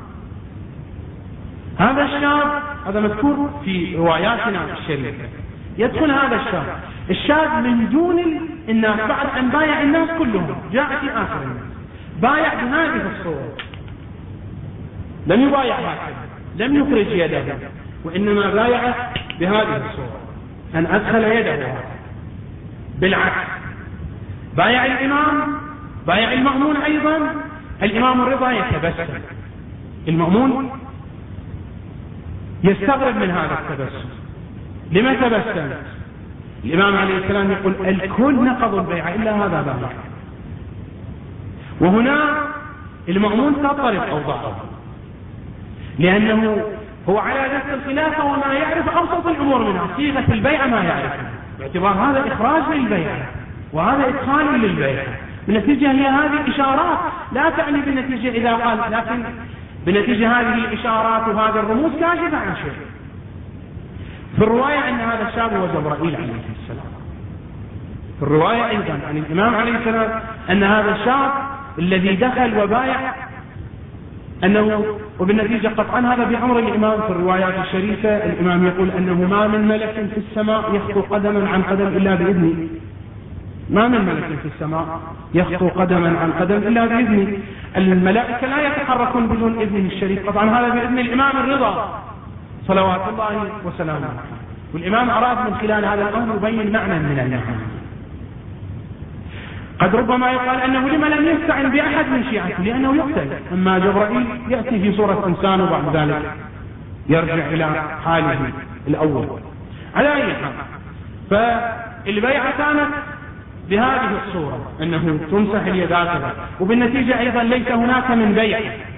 هذا الشاب هذا مذكور في رواياتنا الشريفة، يدخل هذا الشاب من دون الناس بعد أن بايع الناس كلهم، جاء في آخر الناس بايع بهذه الصورة، لم يبايع هكذا، لم يخرج يده، وإنما بايع بهذه الصورة، أن أدخل يده. بالعكس بايع الإمام، بايع المأمون أيضا. الإمام الرضا يتبسم، المأمون يستغرب من هذا التبسم. لما تبسم؟ الإمام عليه السلام يقول الكل نقضوا البيعة إلا هذا بايع. وهنا المأمون تضطرب أوضاعه، لأنه هو على نفس الخلافة وما يعرف أوسط الأمور منها، صيغة البيعة ما يعرفها، باعتبار هذا إخراج للبيعة وهذا إدخال للبيعة. بالنتيجة هي هذه إشارات لا تعني بالنتيجة إذا قال، لكن بالنتيجة هذه الإشارات وهذه الرموز كاشفة عن شيء. في الرواية أن هذا الشاب هو جبرائيل عليه السلام. في الرواية أيضا عن الإمام عليه السلام أن هذا الشاب الذي دخل وبايع أنه، وبالنتيجة قطعا هذا بأمر الإمام. في الروايات الشريفة الإمام يقول أنه ما من ملك في السماء يخطو قدما عن قدم إلا بإذنه، ما من ملك في السماء يخطو قدما عن قدم إلا بإذنه. الملائكة لا يتحركون بدون إذنه الشريف، طبعا هذا بإذن الإمام الرضا صلوات الله وسلامه. والإمام أراد من خلال هذا الأمر يبين معنى من المعاني. قد ربما يقال أنه لما لم يستعن بأحد من شيعته لأنه يقتل، أما جبرائيل يأتي في صورة إنسان وبعد ذلك يرجع إلى حاله الأول. على أي حال، فالبيعة كانت بهذه الصورة، أنه تمسح اليدات، وبالنتيجة أيضا ليس هناك من بيع،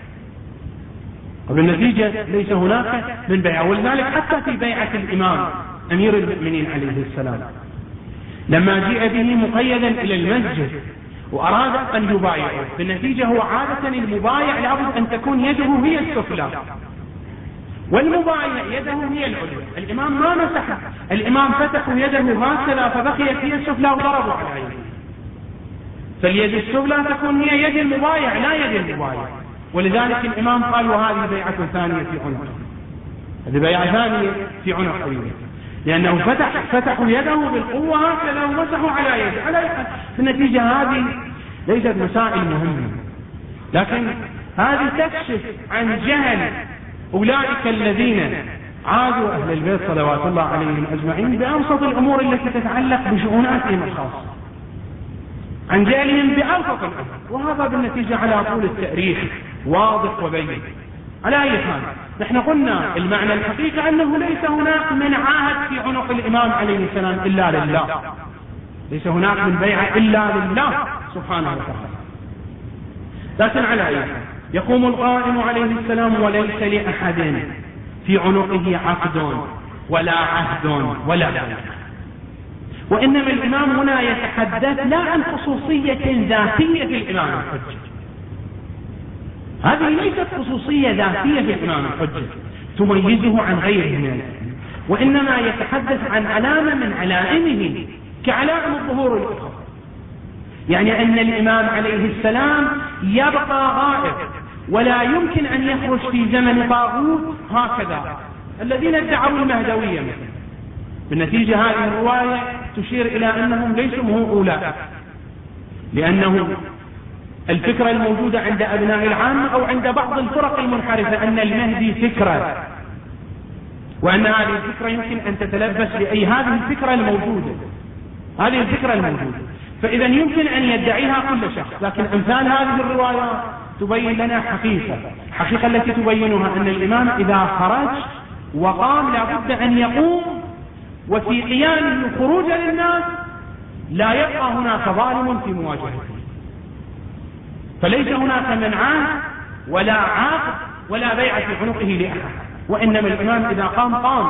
وبالنتيجة ليس هناك من بيع. ولذلك حتى في بيعة الإمام أمير المؤمنين عليه السلام لما جاء به مقيدا إلى المسجد وأراد أن يبايعه، بالنتيجة هو عادة المبايع لابد أن تكون يده هي السفلى والمبايع يده هي العليا. الإمام ما مسح، الإمام فتح يده هكذا فبقيت هي السفلى وضربوا على يده، فاليد السفلى تكون هي يد المبايع لا يد المبايع. ولذلك الإمام قال وهذه بيعة ثانية في عنق، هذه بيعة ثانية في عنق أيضا، لأنه فتحوا يده بالقوة هكذا ومسحوا على يده. النتيجة هذه ليست مسائل مهمة، لكن هذه تكشف عن جهل أولئك الذين عادوا أهل البيت صلوات الله عليهم أجمعين بأبسط الأمور التي تتعلق بشؤوناتهم الخاصة، عن جهلهم بأبسط الأمور، وهذا بالنتيجة على طول التاريخ واضح وبين. على أي حال، نحن قلنا المعنى الحقيقي أنه ليس هناك من عهد في عنق الإمام عليه السلام إلا لله، ليس هناك من بيعة إلا لله سبحانه وتعالى. لكن على أي حال، يقوم القائم عليه السلام وليس لأحد في عنقه عقد ولا عهد ولا بيع. وإنما الإمام هنا يتحدث لا عن خصوصية ذاتية الإمام الحجة، هذه ليست خصوصية ذاتية في الإمام الحجة تميزه عن غيره من الأئمة، وإنما يتحدث عن علامة من علائمه كعلائم الظهور الأخرى. يعني أن الإمام عليه السلام يبقى غائب، ولا يمكن أن يخرج في زمن طاغوت هكذا الذين ادعوا المهدوية مثلا. بالنتيجة هذه الرواية تشير إلى أنهم ليسوا هم أولئك، لأنه الفكرة الموجودة عند أبناء العامة أو عند بعض الفرق المنحرفة أن المهدي فكرة، وأن هذه الفكرة يمكن أن تتلبس بأي هذه الفكرة الموجودة، هذه الفكرة الموجودة، فإذا يمكن أن يدعيها كل شخص. لكن أمثال هذه الروايات تبين لنا حقيقة التي تبينها أن الإمام إذا خرج وقام لابد أن يقوم، وفي قيامه خروجا للناس لا يبقى هناك ظالم في مواجهته، فليس هناك منعان ولا عاق ولا بيع في عنقه لأحد، وإنما الإمام إذا قام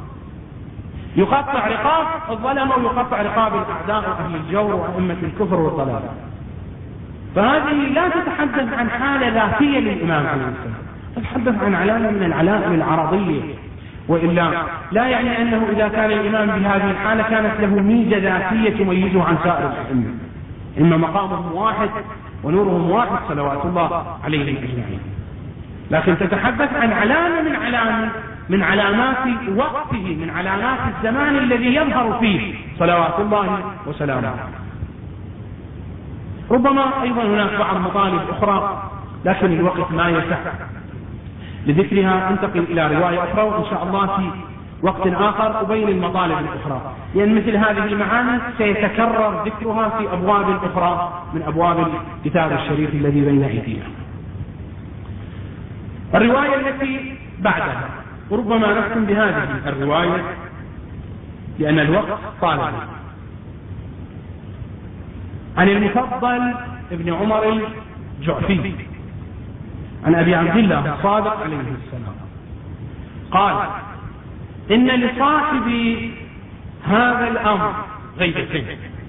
يقطع رقاب الظلم ويقطع رقاب الأعداء وأهل الجور وأئمة الكفر والضلال. فهذه لا تتحدث عن حالة ذاتية للإمام عليه السلام، تتحدث عن علامة من العلائم العرضية، وإلا لا يعني أنه إذا كان الإمام بهذه الحالة كانت له ميزة ذاتية تميزه عن سائر الأئمة، إما مقامهم واحد ونورهم واحد صلوات الله عليهم أجمعين. لكن تتحدث عن علامة من علامات وقته، من علامات الزمان الذي يظهر فيه صلوات الله وسلامه. ربما أيضا هناك بعض مطالب أخرى لكن الوقت ما يسع لذكرها، انتقل إلى رواية أخرى وإن شاء الله في وقت آخر أبين المطالب الأخرى، لأن مثل هذه المعاني سيتكرر ذكرها في أبواب أخرى من أبواب الكتاب الشريف الذي بين أيدينا. الرواية التي بعدها، وربما نختم بهذه الرواية لأن الوقت طال، عن المفضل ابن عمر الجعفي عن أبي عبد الله الصادق عليه السلام قال: إن لصاحب هذا الأمر غيبتين.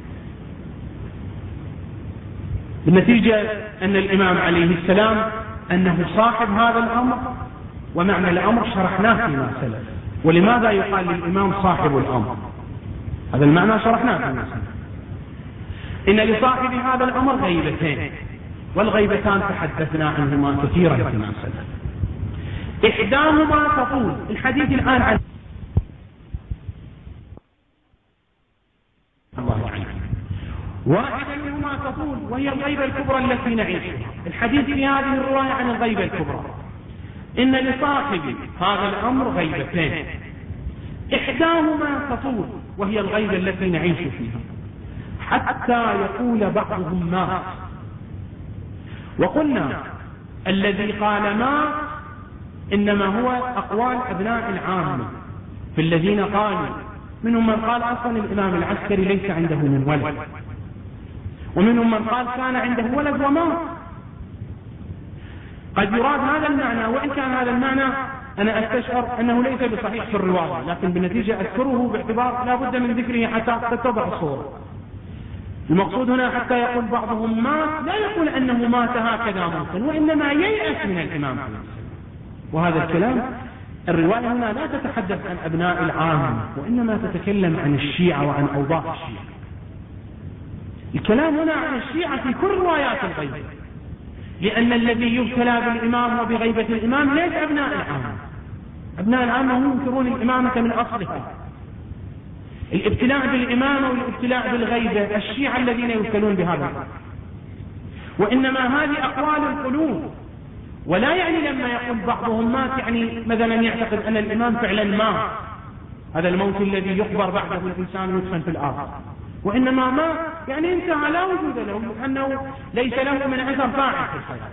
بالنتيجة أن الإمام عليه السلام أنه صاحب هذا الأمر، ومعنى الأمر شرحناه فيما سلف. ولماذا يقال للإمام صاحب الأمر؟ هذا المعنى شرحناه فيما سلف. إن لصاحب هذا الأمر غيبتين، والغيبتان تحدثنا عنهما كثيرا فيما سلف. إحداهما تطول، الحديث الآن عن الله عنه، واحدة منهما تطول وهي الغيبة الكبرى التي نعيشها. الحديث في هذه الرواية عن الغيبة الكبرى. إن لصاحب هذا الأمر غيبتين، إحداهما تطول وهي الغيبة التي نعيش فيها، حتى يقول بعضهم مات. وقلنا الذي قال مات إنما هو أقوال أبناء العامة في الذين قالوا، منهم من قال أصلا الإمام العسكري ليس عنده من ولد، ومنهم من قال كان عنده ولد ومات. قد يراد هذا المعنى، وإن كان هذا المعنى أنا أستشعر أنه ليس بصحيح في الرواية، لكن بالنتيجة أذكره باعتبار لا بد من ذكره حتى تتضح الصورة. المقصود هنا حتى يقول بعضهم مات، لا يقول أنه مات هكذا ممكن، وإنما ييأس من الإمام عليه السلام. وهذا الكلام الرواية هنا لا تتحدث عن أبناء العامة، وإنما تتكلم عن الشيعة وعن أوضاع الشيعة. الكلام هنا عن الشيعة في كل روايات الغيبة، لأن الذي يبتلى بالإمام وبغيبة الإمام ليس أبناء العامة. أبناء العامة هم ينكرون الإمامة من أصلها. الابتلاء بالإمامة والابتلاء بالغيبة الشيعة الذين يبتلون بهذا، وإنما هذه أقوال القلوب. ولا يعني لما يقول بعضهم مات يعني مثلا يعتقد أن الإمام فعلا مات، هذا الموت الذي يخبر بعده الإنسان يدفن في الأرض، وإنما مات يعني انتهى لا وجود له، أنه ليس له من أثر فاعل في الحياة.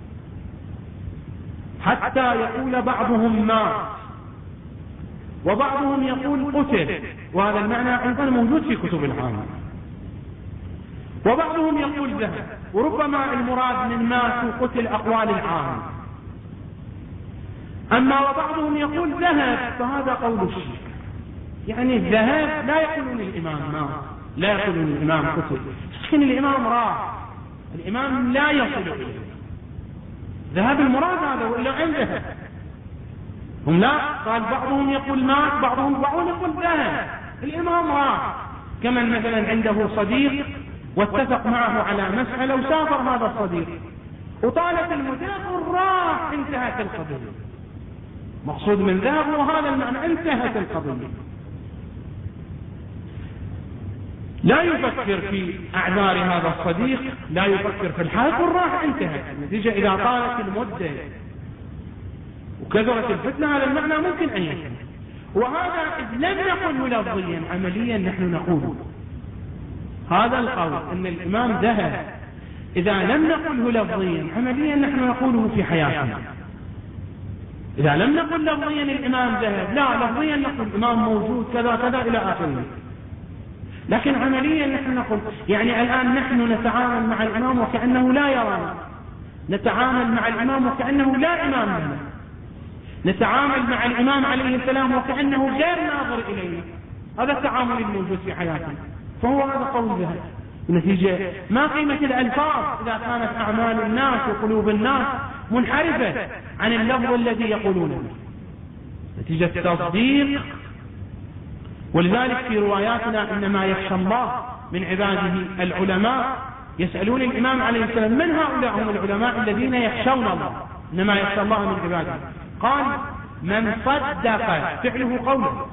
حتى يقول بعضهم مات، وبعضهم يقول قتل، وهذا المعنى أيضا موجود في كتب العامة. وبعضهم يقول ذهب، وربما المراد من مات وقتل أقوال العامة. أما وبعضهم يقول ذهب، فهذا قول الشيعة، يعني الذهاب لا يقولون الإمام مات، لا يقولون الإمام قتل، لكن الإمام راح، الإمام لا يصل إليه، ذهب المراد هذا وإلا عنده هم لا، قال بعضهم يقول مات، بعضهم يقول ذهب. الإمام راح، كمن مثلا عنده صديق واتفق معه على مسألة وسافر هذا الصديق وطالت المدة وراح، انتهت القضية. مقصود من ذهب وهذا المعنى، انتهت القضية. لا يفكر في أعذار هذا الصديق، لا يفكر في الحال، وراح انتهت النتيجة. إذا طالت المدة وكثرت الفتنة هذا المعنى ممكن أن يكون. وهذا إذ لم نقله لفظيا، عمليا نحن نقول هذا القول أن الإمام ذهب، إذا لم نقله لفظيا عمليا نحن نقوله في حياتنا. إذا لم نقل لفظيا الإمام ذهب، لا، لفظيا نقول الإمام موجود كذا كذا إلى آخره. لكن عمليا نحن نقول يعني الآن نحن نتعامل مع الإمام وكأنه لا يرانا، نتعامل مع الإمام وكأنه لا إمام لنا، نتعامل مع الإمام عليه السلام وكأنه غير ناظر إلينا. هذا التعامل الموجود في حياتنا، فهو هذا قول ذهب. نتيجة ما قيمة الألفاظ إذا كانت أعمال الناس وقلوب الناس منحرفة عن اللفظ الذي يقولونه، نتيجة تصديق. ولذلك في رواياتنا إنما يخشى الله من عباده العلماء. يسألون الإمام عليه السلام من هؤلاء هم العلماء الذين يخشون الله؟ إنما يخشى الله من عباده. قال من صدق فعله قوله.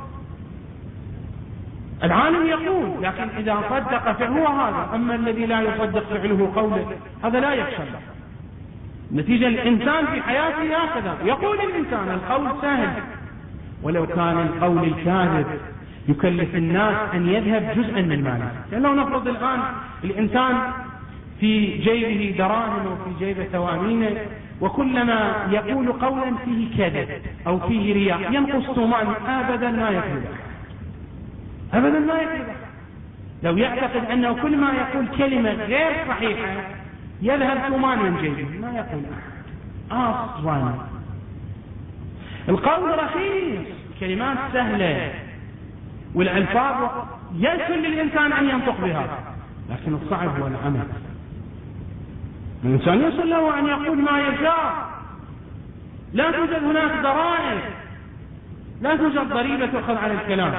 العالم يقول، لكن إذا صدق فعله هذا، أما الذي لا يصدق فعله قوله هذا لا يخشى الله. نتيجة الإنسان في حياته هكذا، يقول الإنسان القول سهل، ولو كان القول الكاذب يكلف الناس أن يذهب جزءا من ماله. يعني لو نفرض الآن الإنسان في جيبه دراهم وفي جيبه ثوانين، وكلما يقول قولا فيه كذب أو فيه رياء ينقص ثمانه، أبدا ما يكذب، أبدا ما يكذب. لو يعتقد أنه كل ما يقول كلمة غير صحيحة يذهب ثمان من جيبه، ما يقول أصلا. القول رخيص، كلمات سهلة، والألفاظ يسهل للإنسان أن ينطق بها، لكن الصعب هو العمل. الإنسان يسهل له أن يقول ما يشاء، لا توجد هناك ضرائب، لا توجد ضريبة تؤخذ على الكلام.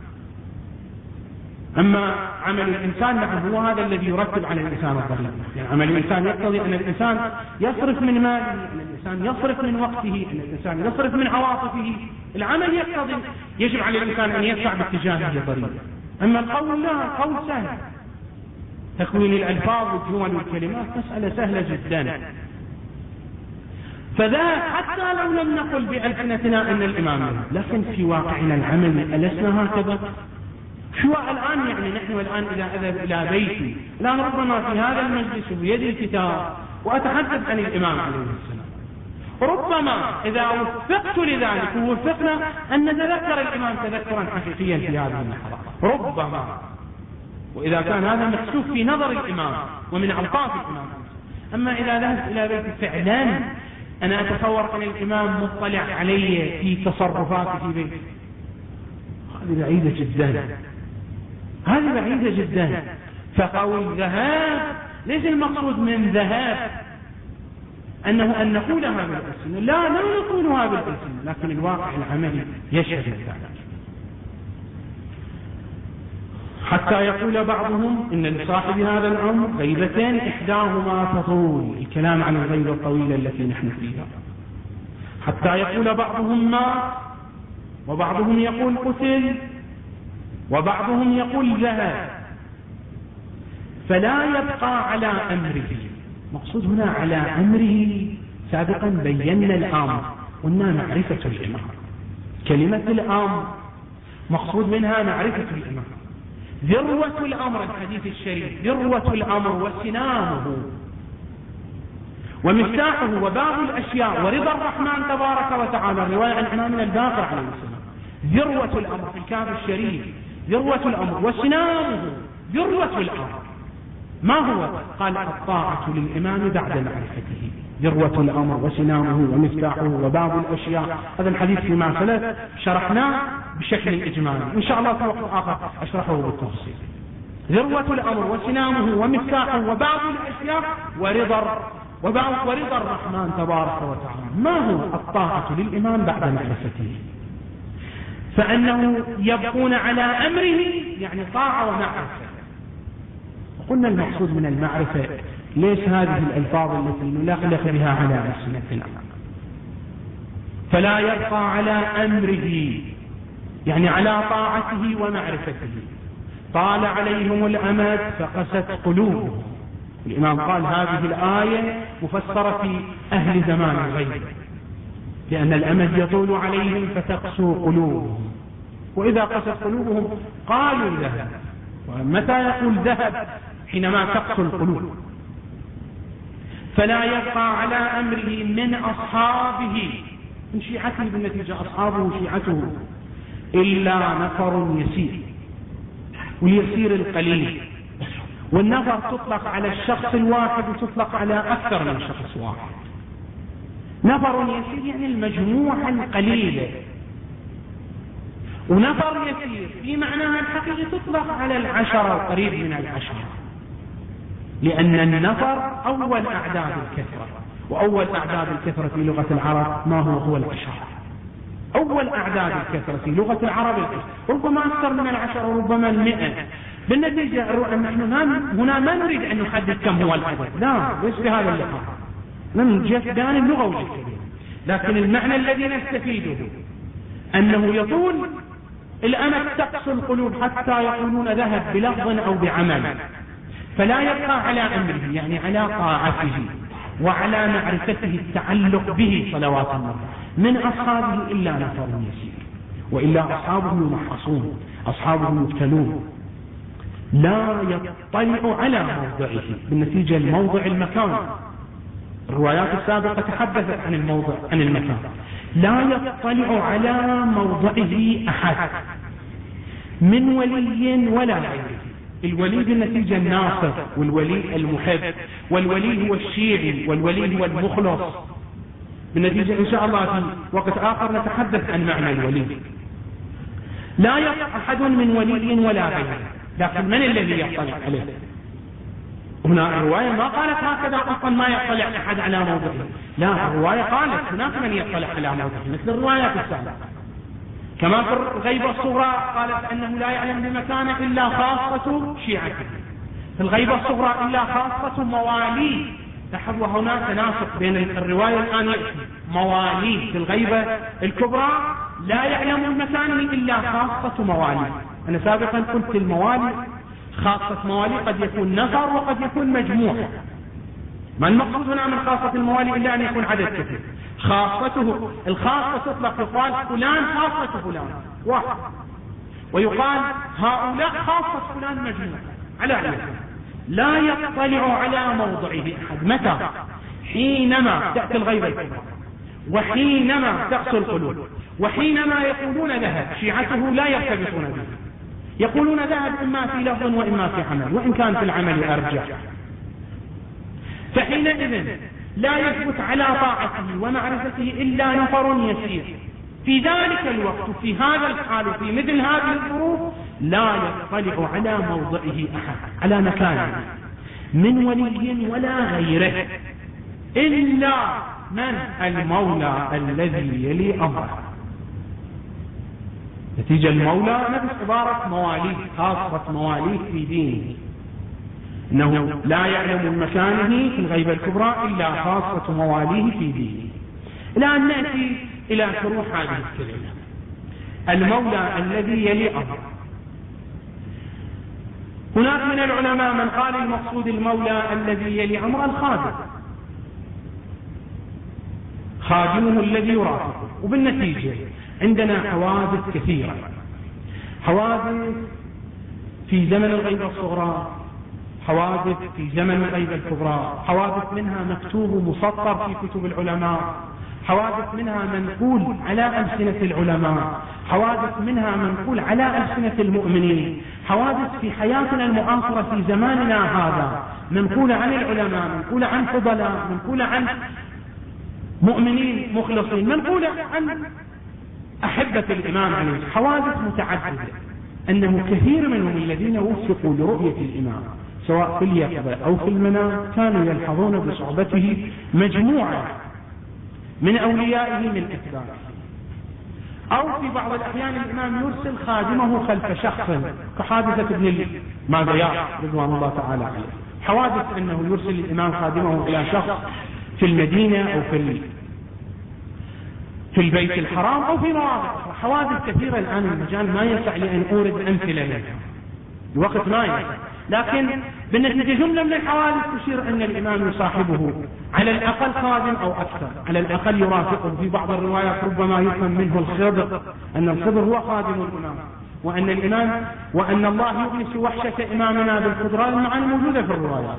أما عمل الإنسان نعم هو هذا الذي يرتب على الإنسان الضريبة. يعني عمل الإنسان يقتضي أن الإنسان يصرف من ماله، أن الإنسان يصرف من وقته، أن الإنسان يصرف من عواطفه. العمل يقتضي، يجب على الإنسان أن يدفع باتجاه الضريبة. أما القول لا، قول سهل، تكوين الألفاظ والجمل والكلمات مسألة سهلة جدا. فذا حتى لو لم نقل بألسنتنا أن الإمام، لكن في واقعنا العمل ألسنا هكذا. شو الآن يعني نحن الآن إذا أذهب إلى بيتي، الآن ربما في هذا المجلس بيدي الكتاب وأتحدث عن الإمام عليه السلام، ربما إذا وفقت لذلك ووفقنا أن نتذكر الإمام تذكرا حقيقيا في هذه اللحظة، ربما. وإذا كان هذا محسوب في نظر الإمام ومن ألطاف الإمام. أما إذا ذهبت إلى بيتي فعلا أنا أتصور أن الإمام مطلع علي في تصرفاتي في بيتي، هذه بعيدة جدا، هذه بعيدة جدا. فقول ذهاب ليس المقصود من ذهاب أنه أن نقولها بالألسنة، لا نقولها بالألسنة، لكن الواقع العملي يشهد ذلك. حتى يقول بعضهم إن لصاحب هذا العمر غيبتين إحداهما تطول، الكلام عن الغيبة الطويلة التي نحن فيها. حتى يقول بعضهم مات، وبعضهم يقول قتل، وبعضهم يقول ذهب، فلا يبقى على أمره. مقصود هنا على أمره، سابقا بينا الأمر، قلنا معرفة الإمام. كلمة الأمر مقصود منها معرفة الإمام. ذروة الأمر، الحديث الشريف، ذروة الأمر وسنامه ومفتاحه وباب الأشياء ورضا الرحمن تبارك وتعالى، الرواية عن إمامنا الباقر عليه السلام. ذروة الأمر في الكتاب الشريف، ذروة الأمر وسنامه، ذروة الأمر ما هو؟ قال الطاعة للإمام بعد معرفته، ذروة الأمر وسنامه ومفتاحه وباب الأشياء. هذا الحديث فيما سلف شرحناه بشكل إجمالي، إن شاء الله في وقت آخر أشرحه بالتفصيل. ذروة الأمر وسنامه ومفتاحه وباب الأشياء ورضا الرحمن تبارك وتعالى. ما هو الطاعة للإمام بعد معرفته؟ فأنه يبقون على أمره، يعني طاعة ومعرفة. وقلنا المقصود من المعرفة ليس هذه الألفاظ التي نلخلخ بها على ألسنتنا. فلا يبقى على أمره يعني على طاعته ومعرفته. طال عليهم الأمد فقست قلوبهم. الإمام قال هذه الآية مفسرة في أهل زمان الغيب، لأن الأمد يطول عليهم فتقسو قلوبهم، وإذا قست قلوبهم قالوا ذهب. ومتى يقول ذهب؟ حينما تقسو القلوب. فلا يبقى على أمره من أصحابه، من شيعته بالنتيجة أصحابه وشيعته، إلا نفر يسير. واليسير القليل، والنفر تطلق على الشخص الواحد وتطلق على أكثر من شخص واحد. نفر يسير يعني المجموعة القليلة، ونفر يسير في معناها الحقيقي تطلق على العشرة القريب من العشرة، لأن النفر أول أعداد الكثرة، وأول أعداد الكثرة في لغة العرب ما هو العشرة. أول أعداد الكثرة في لغة العرب ربما أكثر من العشرة وربما 100. بالنتيجة نحن هنا ما نريد أن نحدد كم هو العدد، لا، ليس بهذا اللقاء، من جهة بيان اللغة وجهة، لكن المعنى الذي نستفيده أنه يطول الأمد تقسو القلوب حتى يقولون ذهب بلفظ أو بعمل. فلا يبقى على أمره يعني على طاعته وعلى معرفته التعلق به صلوات الله من أصحابه إلا نفر يسير، وإلا أصحابه يمحصون، أصحابه يبتلون. لا يطلع على موضعه، بالنتيجة الموضع المكان. الروايات السابقة تحدثت عن الموضع عن المكان. لا يطلع على موضعه أحد من ولي ولا غيره. الولي بالنتيجة الناصر، والولي المحب، والولي هو الشيعي، والولي هو المخلص. بالنتيجة إن شاء الله في وقت آخر نتحدث عن معنى الولي. لا يطلع أحد من ولي ولا غيره، لكن من الذي يطلع عليه؟ هنا الرواية ما قالت هكذا أصلا ما يطلع أحد على موضعه، لا، الرواية قالت هناك من يطلع على موضعه مثل الروايات السابقة. كما في الغيبة الصغرى قالت أنه لا يعلم بمكانه إلا خاصة شيعته، في الغيبة الصغرى إلا خاصة مواليه. لاحظوا هنا تناسق بين الرواية الآن يأتي مواليه في الغيبة الكبرى لا يعلم بمكانه إلا خاصة مواليه. أنا سابقا قلت الموالي خاصة موالي قد يكون نفر وقد يكون مجموعة. ما المقصود هنا من خاصة الموالي إلا أن يكون عدد كثير. خاصته الخاصة تطلق يقال فلان خاصة فلان واحد، ويقال هؤلاء خاصة فلان مجموعة على ذلك. لا يطلع على موضعه أحد. متى؟ حينما تأتي الغيبة الكبرى، وحينما تقسو القلوب، وحينما يقولون ذهب. شيعته لا يرتبطون به، يقولون ذهب إما في لفظ وإما في عمل، وإن كان في العمل أرجح. فحينئذ لا يثبت على طاعته ومعرفته إلا نفر يسير. في ذلك الوقت في هذا الحال في مثل هذه الظروف لا يطلع على موضعه أحد على مكانه من ولي ولا غيره إلا من المولى الذي يلي أمره. نتيجة المولى نفس عبارة مواليه، خاصة مواليه في دينه، إنه لا يعلم مكانه في الغيبة الكبرى إلا خاصة مواليه في دينه. إلى أن نأتي إلى شروح هذه الكلمة. المولى الذي يلي أمره. هناك من العلماء من قال المقصود المولى الذي يلي أمره الخادم، خادمه الذي يرافقه. وبالنتيجة عندنا حوادث كثيرة، حوادث في زمن الغيبة الصغرى، حوادث في زمن الغيبة الكبرى، حوادث منها مكتوب مسطر في كتب العلماء، حوادث منها منقول على ألسنة العلماء، حوادث منها منقول على ألسنة المؤمنين، حوادث في حياتنا المعاصرة في زماننا هذا منقولة عن العلماء، منقولة عن فضلاء، منقولة عن مؤمنين مخلصين، منقولة عن أحبة الإمام عليه. حوادث متعددة، أنه كثير منهم الذين وفقوا لرؤية الإمام سواء في اليقظة أو في المنام كانوا يلحظون بصحبته مجموعة من أوليائه من أتباعه. أو في بعض الأحيان الإمام يرسل خادمه خلف شخص كحادثة ابن الماذيار رضوان الله تعالى عليه. حوادث أنه يرسل الإمام خادمه إلى شخص في المدينة أو في البيت الحرام أو في مواضع. حوادث كثيرة الآن المجال ما يسع لي أن أورد أمثلة لها، الوقت ما يسع، لكن بالنتيجة جملة من الحوادث تشير أن الإمام يصاحبه على الأقل خادم أو أكثر، على الأقل يرافقه. في بعض الروايات ربما يفهم منه الخضر، أن الخضر هو خادم الإمام، وأن الله يؤنس وحشة إمامنا بالخضراء، المعاني موجودة في الروايات.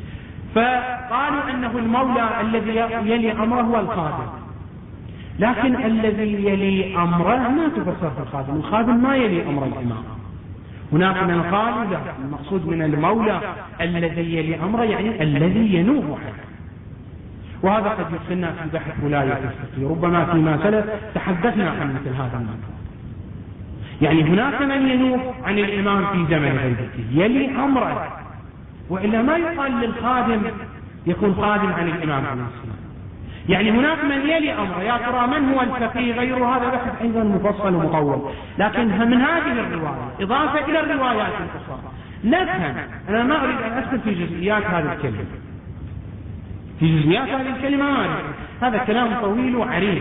فقالوا أنه المولى الذي يلي أمره هو الخادم، لكن الذي يلي أمره ما تفسر في الخادم. الخادم ما يلي أمر الإمام. هناك من قالوا لا، المقصود من المولى الذي يلي أمره يعني الذي ينوب عنه، وهذا قد يدخلنا في بحث ولاية الفقه. ربما فيما سلف تحدثنا عن مثل هذا الموضوع. يعني هناك من ينوب عن الإمام في زمن غيبته يلي أمره، وإلا ما يقال للخادم يكون خادم عن الإمام عليه السلام. يعني هناك من يلي أمره. يا ترى من هو الفقيه غير هذا بحث أيضا مفصل ومطول، لكن من هذه الرواية إضافة إلى الروايات الأخرى نفهم. أنا ما أريد أن أدخل في جزئيات هذه الكلمة، في جزئيات هذه الكلمة هذا كلام طويل وعريض،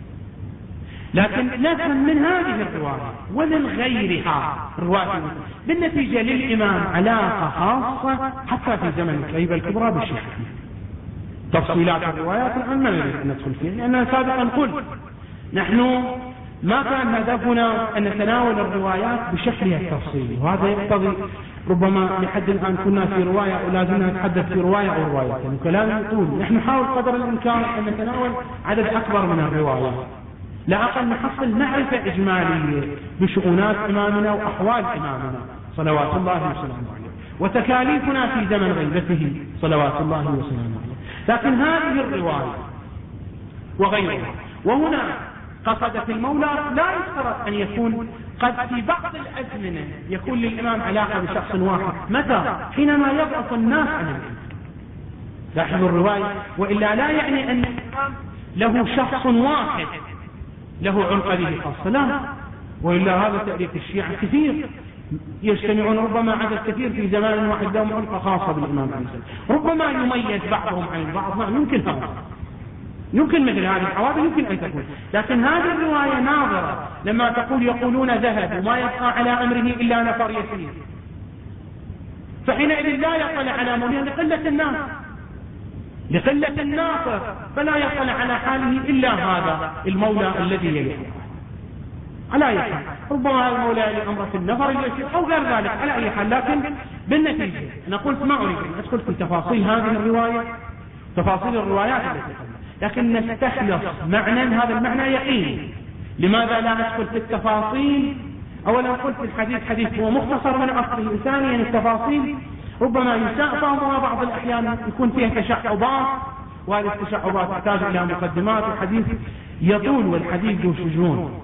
لكن نفهم من هذه الرواية ومن غيرها رواية بالنتيجة للإمام علاقة خاصة حتى في زمن الغيبة الكبرى بالشيعة. تفصيلات الروايات الآن ما نريد أن ندخل فيها، لأننا سابقا قلت نحن ما كان هدفنا أن نتناول الروايات بشكلها التفصيلي، وهذا يقتضي ربما لحد الآن كنا في رواية ولازمنا نتحدث في رواية أو روايتين وكلام يطول. نحن نحاول قدر الإمكان أن نتناول عدد أكبر من الروايات، لا أقل نحصل معرفة إجمالية بشؤونات إمامنا وأحوال إمامنا صلوات الله وسلامه عليه وتكاليفنا في زمن غيبته صلوات الله وسلامه عليه. لكن هذه الرواية وغيرها، وهنا قصد في المولى لا يشترط أن يكون قد في بعض الأزمنة يكون للإمام علاقة بشخص واحد. متى؟ حينما يضعف الناس عن الإمام. لاحظوا الرواية، وإلا لا يعني أن الإمام له شخص واحد له علقة به خاصة، لا، وإلا هذا تأليف الشيعة كثير يجتمعون ربما عدد كثير في زمان واحد لهم علقة خاصة بالإمام عليه السلام، ربما يميز بعضهم عن البعض. نعم يمكن هذا، يمكن مثل هذه الحوادث يمكن أن تكون، لكن هذه الرواية ناظرة لما تقول يقولون ذهب وما يبقى على أمره إلا نفر يسير، فحينئذ لا يطلع على مولاه لقلة الناس، لقلة الناصر، فلا يطلع على حاله إلا هذا المولى الذي يليه على أي حال. ربما المولى لأمر في النفر اليسير أو غير ذلك على أي حال. لكن بالنتيجة أنا قلت ما أريد أن أدخل في تفاصيل هذه الرواية، تفاصيل الروايات التي قلنا، لكن نستخلص معنى، هذا المعنى يقين. لماذا لا ندخل في التفاصيل؟ أولا قلت الحديث حديث هو مختصر من أصله، ثانيا التفاصيل ربما يساء فهمها بعض الأحيان يكون فيها تشعبات، وهذه التشعبات تحتاج إلى مقدمات، الحديث يطول والحديث ذو شجون.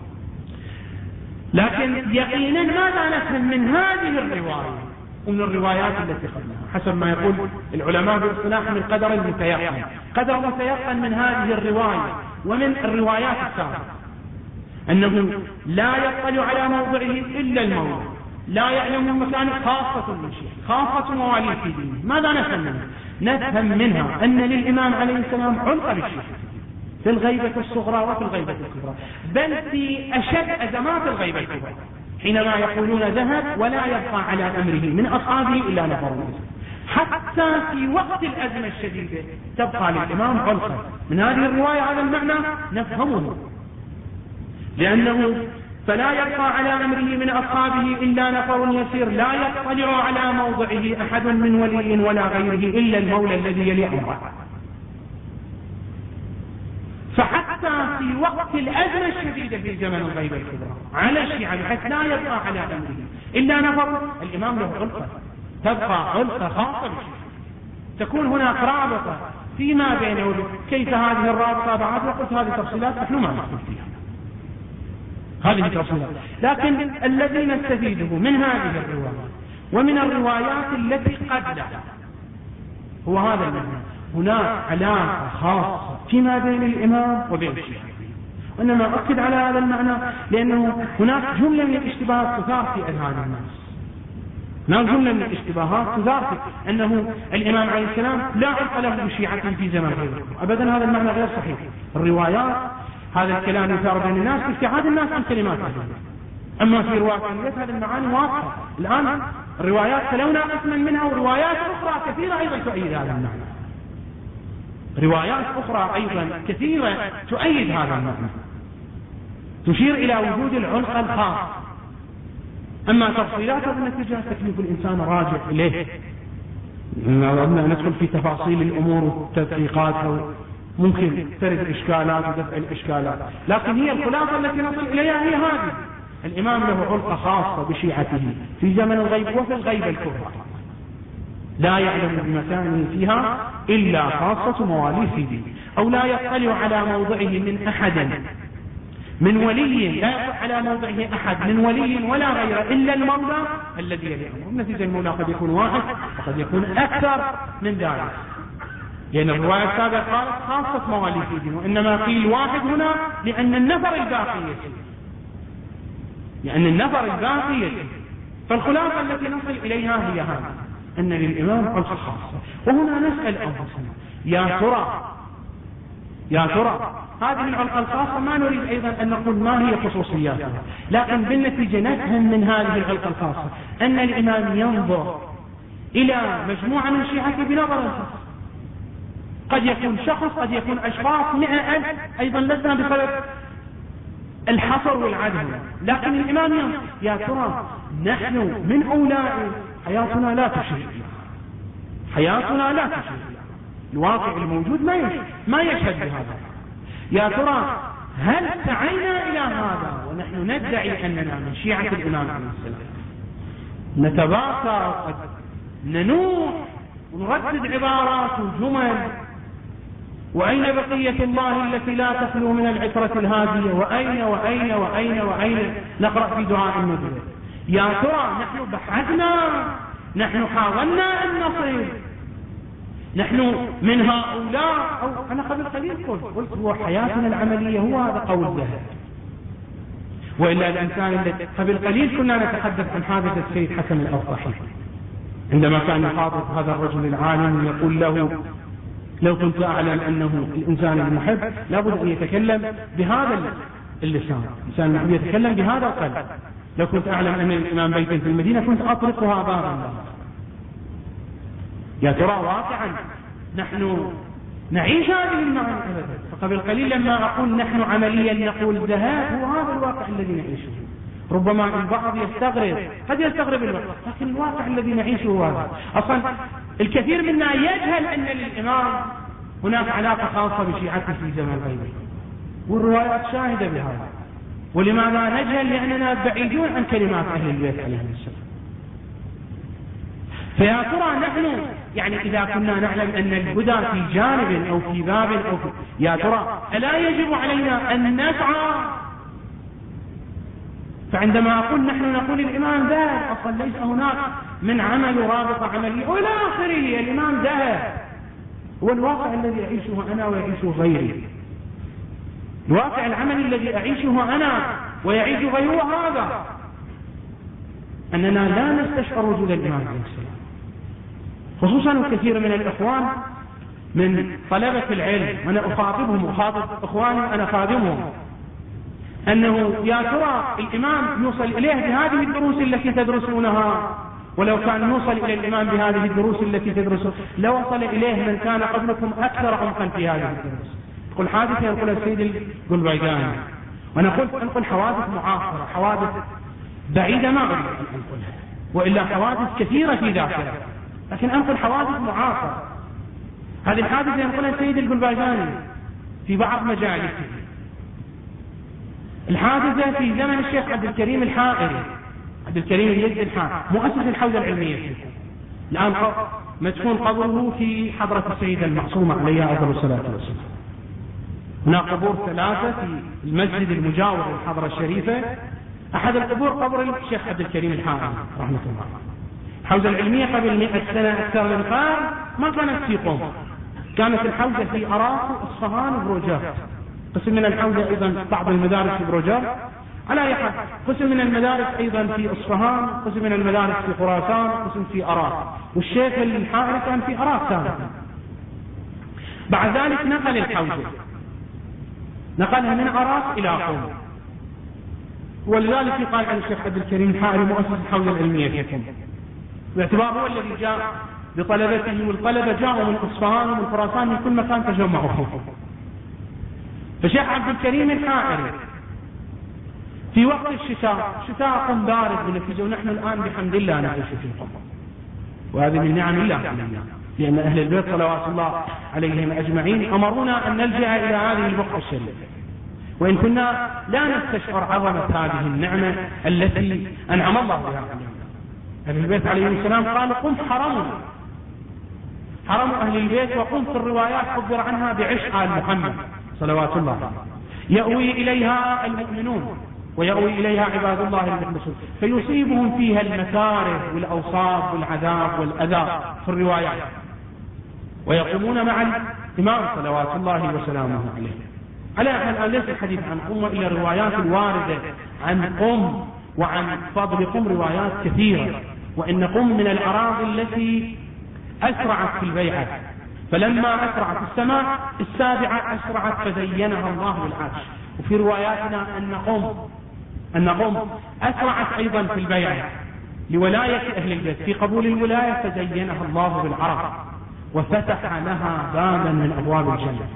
لكن يقينا ماذا نفهم من هذه الرواية ومن الروايات التي قبلها حسب ما يقول العلماء باصطلاح من قدر المتيقن. قدر متيقن من هذه الرواية ومن الروايات السابقة أنه لا يطلع على موضعه إلا المولى، لا يعلم مكانه خاصة من شيء، خاصة مواليه في دينه. ماذا نفهم منها؟ نفهم منها أن للإمام عليه السلام علق بالشيء في الغيبة الصغرى وفي الغيبة الكبرى، بل في أشد أزمات الغيبة الكبرى حينما يقولون ذهب ولا يبقى على أمره من أصحابه إلا نفر. حتى في وقت الأزمة الشديدة تبقى للإمام علقة. من هذه الرواية هذا المعنى نفهمه، لأنه فلا يبقى على أمره من أصحابه إلا نفر يسير لا يطلع على موضعه أحد من ولي ولا غيره إلا المولى الذي يلي أمره. فحتى في وقت الأزمة الشديدة في زمن الغيبة الكبرى على الشيعة بحيث لا يبقى على أمره إلا نفر، الإمام له علقة، تبقى علقة خاصة بالشيعة، تكون هناك رابطة فيما بينه. كيف هذه الرابطة بعد؟ وقلت هذه تفصيلات نحن ما ندخل فيها، هذه تفصيلات. لكن الذي نستفيده من هذه الرواية ومن الروايات التي قد لا. هو هذا المعنى. هناك علاقة خاصة فيما بين الإمام وبين الشيعة، وإنما أؤكد على هذا المعنى لأنه هناك جملة من الاشتباهات تثار في أذهان الناس. هناك جملة من الاشتباهات تثار في أنه الإمام عليه السلام لا علاقة له بشيعة في زمن غيره. أبدا هذا المعنى غير صحيح. الروايات هذا الكلام يثار بين الناس ابتعاد الناس عن كلمات أهل. أما في روايات هذه المعاني واضحة. الآن الروايات تلونا قسما منها، وروايات أخرى كثيرة أيضا تؤيد هذا المعنى. روايات أخرى أيضا كثيرة تؤيد هذا المعنى، تشير إلى وجود العلقة الخاص. أما تفصيلات هذا الاتجاه تكليف الإنسان راجع إليه. ندخل في تفاصيل الأمور والتدقيقات، ممكن ترد إشكالات ودفع الإشكالات، لكن هي الخلاصة التي نصل إليها هي هذه: الإمام له علقة خاصة بشيعته في زمن الغيب وفي الغيب الكبرى، لا يعلم بمكانه فيها إلا خاصة مواليه، أو لا يطلع على موضعه من أحد من ولي، لا يطلع على موضعه أحد من ولي ولا غيره إلا المولى الذي يليه. نتيجة المولى قد يكون واحد وقد يكون أكثر من ذلك، لأن الرواية السابقة قالت خاصة مواليه، وإنما قيل واحد هنا لأن النفر الباقي يسير. فالخلاصة التي نصل إليها هي هذه: أن للإمام علقة خاصة. وهنا نسأل أنفسنا: يا ترى هذه العلقة الخاصة ما نريد أيضا أن نقول ما هي خصوصياتها، لكن بالنتيجة نفهم من هذه العلقة الخاصة أن الإمام ينظر إلى مجموعة من شيعته بنظر خاص. قد يكون شخص، قد يكون أشخاص، 100,000، أيضا لسنا بصدد الحصر والعدل، لكن الإمام ينظر: يا ترى نحن من أولاء حياتنا لا تشير، الواقع الموجود ما يشهد بهذا. يا ترى هل سعينا إلى هذا ونحن ندعي أننا من شيعة الإمام عليه السلام، نتباكى وقد ننوح ونردد عبارات وجمل: وأين بقية الله التي لا تخلو من العترة الهادية، وأين وأين وأين وأين، نقرأ في دعاء النبي. يا ترى نحن بحثنا، نحن حاولنا أن نصل، نحن من هؤلاء؟ أو أنا قبل قليل قلت هو حياتنا العملية هو هذا قول ذهب، وإلا الإنسان الذي قبل قليل كنا نتحدث عن حادثة السيد حسن الأوطحي عندما كان يخاطب هذا الرجل العالم يقول له: لو كنت أعلم أنه الإنسان المحب لابد أن يتكلم بهذا اللسان، الإنسان المحب يتكلم بهذا القلب، لو كنت أعلم أن الإمام بيت في المدينة كنت أطرقها بابا. يا ترى واقعا نحن نعيش هذه المعاني أبدا؟ فقبل قليل لما أقول نحن عمليا نقول ذهاب، هو هذا الواقع الذي نعيشه. ربما البعض قد يستغرب الوقت، لكن الواقع الذي نعيشه هو هذا. أصلا الكثير منا يجهل أن للإمام هناك علاقة خاصة بشيعته في زمن غيبه، والروايات شاهدة بهذا. ولماذا نجهل؟ لأننا بعيدون عن كلمات أهل البيت عليهم السلام. فيا ترى نحن يعني إذا كنا نعلم أن الهدى في جانب أو في باب أو في، يا ترى ألا يجب علينا أن نسعى؟ فعندما أقول نحن نقول الإمام ذهب، أصلا ليس هناك من عمل رابطة عملية ولا آخره، الإمام ذهب. هو الواقع الذي أعيشه أنا ويعيشه غيري، الواقع العمل الذي أعيشه أنا ويعيش غيره هذا، أننا لا نستشعر وجود الإمام عليه السلام. خصوصا كثير من الإخوان من طلبة العلم، وأنا أخاطب إخواني أنا خادمهم، أنه يا ترى الإمام يوصل إليه بهذه الدروس التي تدرسونها، ولو كان يوصل إلى الإمام بهذه الدروس التي تدرسون لوصل إليه من كان قبلكم أكثر عمقا في هذه الدروس. تقول حادثة يقول السيد القلبيجاني، وأنا قلت أنقل حوادث معاصرة، حوادث بعيدة ما أريد أن أنقلها، وإلا حوادث كثيرة في ذاكرة، لكن أنقل حوادث معاصرة. هذه الحادثة ينقلها السيد القلبيجاني في بعض مجالسه. الحادثة في زمن الشيخ عبد الكريم الحائري، عبد الكريم اليزدي الحائري، مؤسس الحوزة العلمية فيه. الآن مدفون قبره في حضرة السيدة المعصومة عليها أفضل الصلاة والسلام. هناك قبور 3 في المسجد المجاور للحضرة الشريفة، أحد القبور قبر الشيخ عبد الكريم الحائري رحمة الله. الحوزة العلمية قبل 100 سنة أكثر من قرن ما كانت في قم، كانت الحوزة في أراك وإصفهان وبروجرد، قسم من الحوزة أيضا بعض المدارس في بروجرد، على أي حال قسم من المدارس أيضا في إصفهان، قسم من المدارس في خراسان، قسم في أراك، والشيخ الحائري كان في أراك ثابتا. بعد ذلك نقل الحوزة، نقلها من أراك إلى قم، ولذلك يقال عن الشيخ عبد الكريم الحائري مؤسس الحوزة العلمية في قم، باعتباره هو الذي جاء بطلبته، والطلبة جاءوا من إصفهان ومن خراسان من كل مكان تجمعوا. فالشيخ عبد الكريم الحائري في وقت الشتاء، شتاء قم بارد بالنتيجة، ونحن الآن بحمد الله نعيش في قم، وهذه من نعم الله علينا، لأن أهل البيت صلوات الله عليهم أجمعين أمرونا أن نلجأ إلى هذه البقعة الشريفة، وإن كنا لا نستشعر عظمة هذه النعمة التي أنعم الله بها علينا. أهل البيت عليهم السلام قالوا قم حرمنا، حرم أهل البيت، وقم في الروايات عبر عنها بعشق آل محمد صلوات الله عليه، يأوي إليها المؤمنون ويأوي إليها عباد الله المخلصون، فيصيبهم فيها المكاره والأوصاف والعذاب والأذى في الروايات، ويقومون مع الإمام صلوات الله وسلامه عليه. على أن ليس الحديث عن قم إلا الروايات الواردة عن قم وعن فضل قم روايات كثيرة، وإن قم من الأراضي التي أسرعت في البيعة، فلما أسرعت السماء السابعة أسرعت فزينها الله بالعرش. وفي رواياتنا أن قم أسرعت أيضا في البيعة لولاية أهل البيت، في قبول الولاية فزينها الله بالعرش وفتح لها بابا من أبواب الجنة.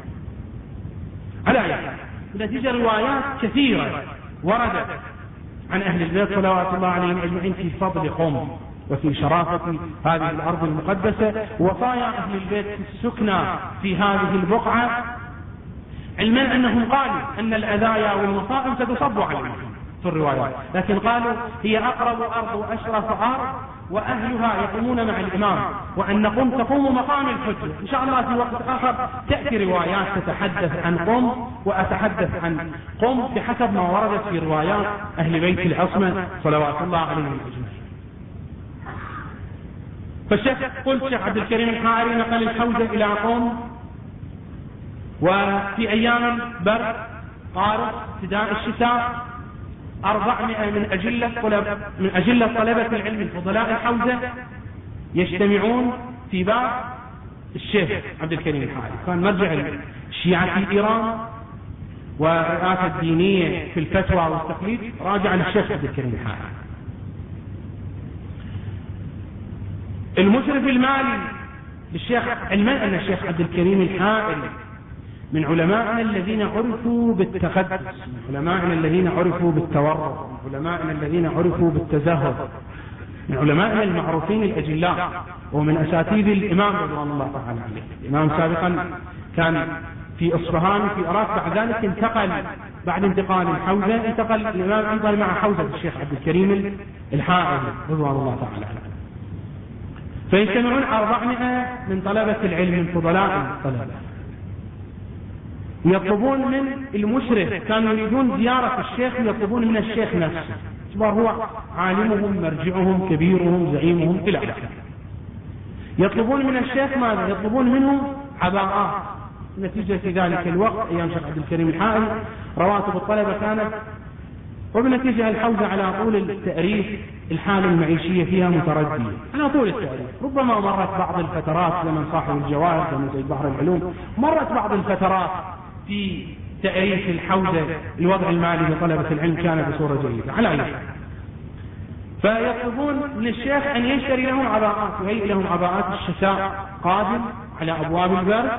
على أي حال نتيجة روايات كثيرة وردت عن أهل البيت صلوات الله عليهم أجمعين في فضل قم وفي شرافة هذه الأرض المقدسة، وصايا أهل البيت في السكنى في هذه البقعة، علما أنهم قالوا أن الأذايا والمصائب ستصب عليهم في الروايات، لكن قالوا هي أقرب أرض وأشرف أرض وأهلها يقومون مع الإمام، وأن قم تقوم مقام الحجة. إن شاء الله في وقت آخر تأتي روايات تتحدث عن قم وأتحدث عن قم بحسب ما وردت في روايات أهل بيت العصمة صلوات الله عليهم أجمعين. فالشيخ عبد الكريم الحائري نقل الحوزة إلى قم، وفي أيام البرد قارب ابتداء الشتاء 400 من أجلة طلبة العلم الفضلاء الحوزة يجتمعون في باب الشيخ عبد الكريم الحائري، كان مرجع الشيعة في إيران والرئاسة الدينية في الفتوى والتقليد راجع للشيخ عبد الكريم الحائري. المشرف المالي للشيخ، علما أن الشيخ عبد الكريم الحائري من علمائنا الذين عرفوا بالتقدس، من علمائنا الذين عرفوا بالتورع، من علمائنا الذين عرفوا بالتزهد، من علمائنا المعروفين الأجلاء، ومن أساتذة الإمام رضوان الله تعالى عليه. الإمام سابقا كان في إصفهان في أراك، بعد ذلك انتقل بعد انتقال الحوزة انتقل الإمام أيضا مع حوزة الشيخ عبد الكريم الحائري رضوان الله تعالى عليه. فيجتمعون 400 من طلبة العلم من فضلاء الطلبة، يطلبون من المشرف، كانوا يريدون زيارة الشيخ ويطلبون من الشيخ نفسه، باعتبار هو عالمهم مرجعهم كبيرهم زعيمهم إلى آخره. يطلبون من الشيخ ماذا؟ يطلبون منه عباءات. نتيجة ذلك الوقت أيام الشيخ عبد الكريم الحائري رواتب الطلبة كانت، وبنتيجة الحوزة على طول التأريخ الحالة المعيشية فيها متردية على طول التأريخ. ربما مرت بعض الفترات لمن صاحب الجوائز لمن زي بحر العلوم، مرت بعض الفترات في تأريخ الحوزة الوضع المالي لطلبة العلم كان بصورة جيدة. على أي حال فيطلبون من الشيخ أن يشتري لهم عباءات، وهيئ لهم عباءات الشتاء قادم على أبواب البرد،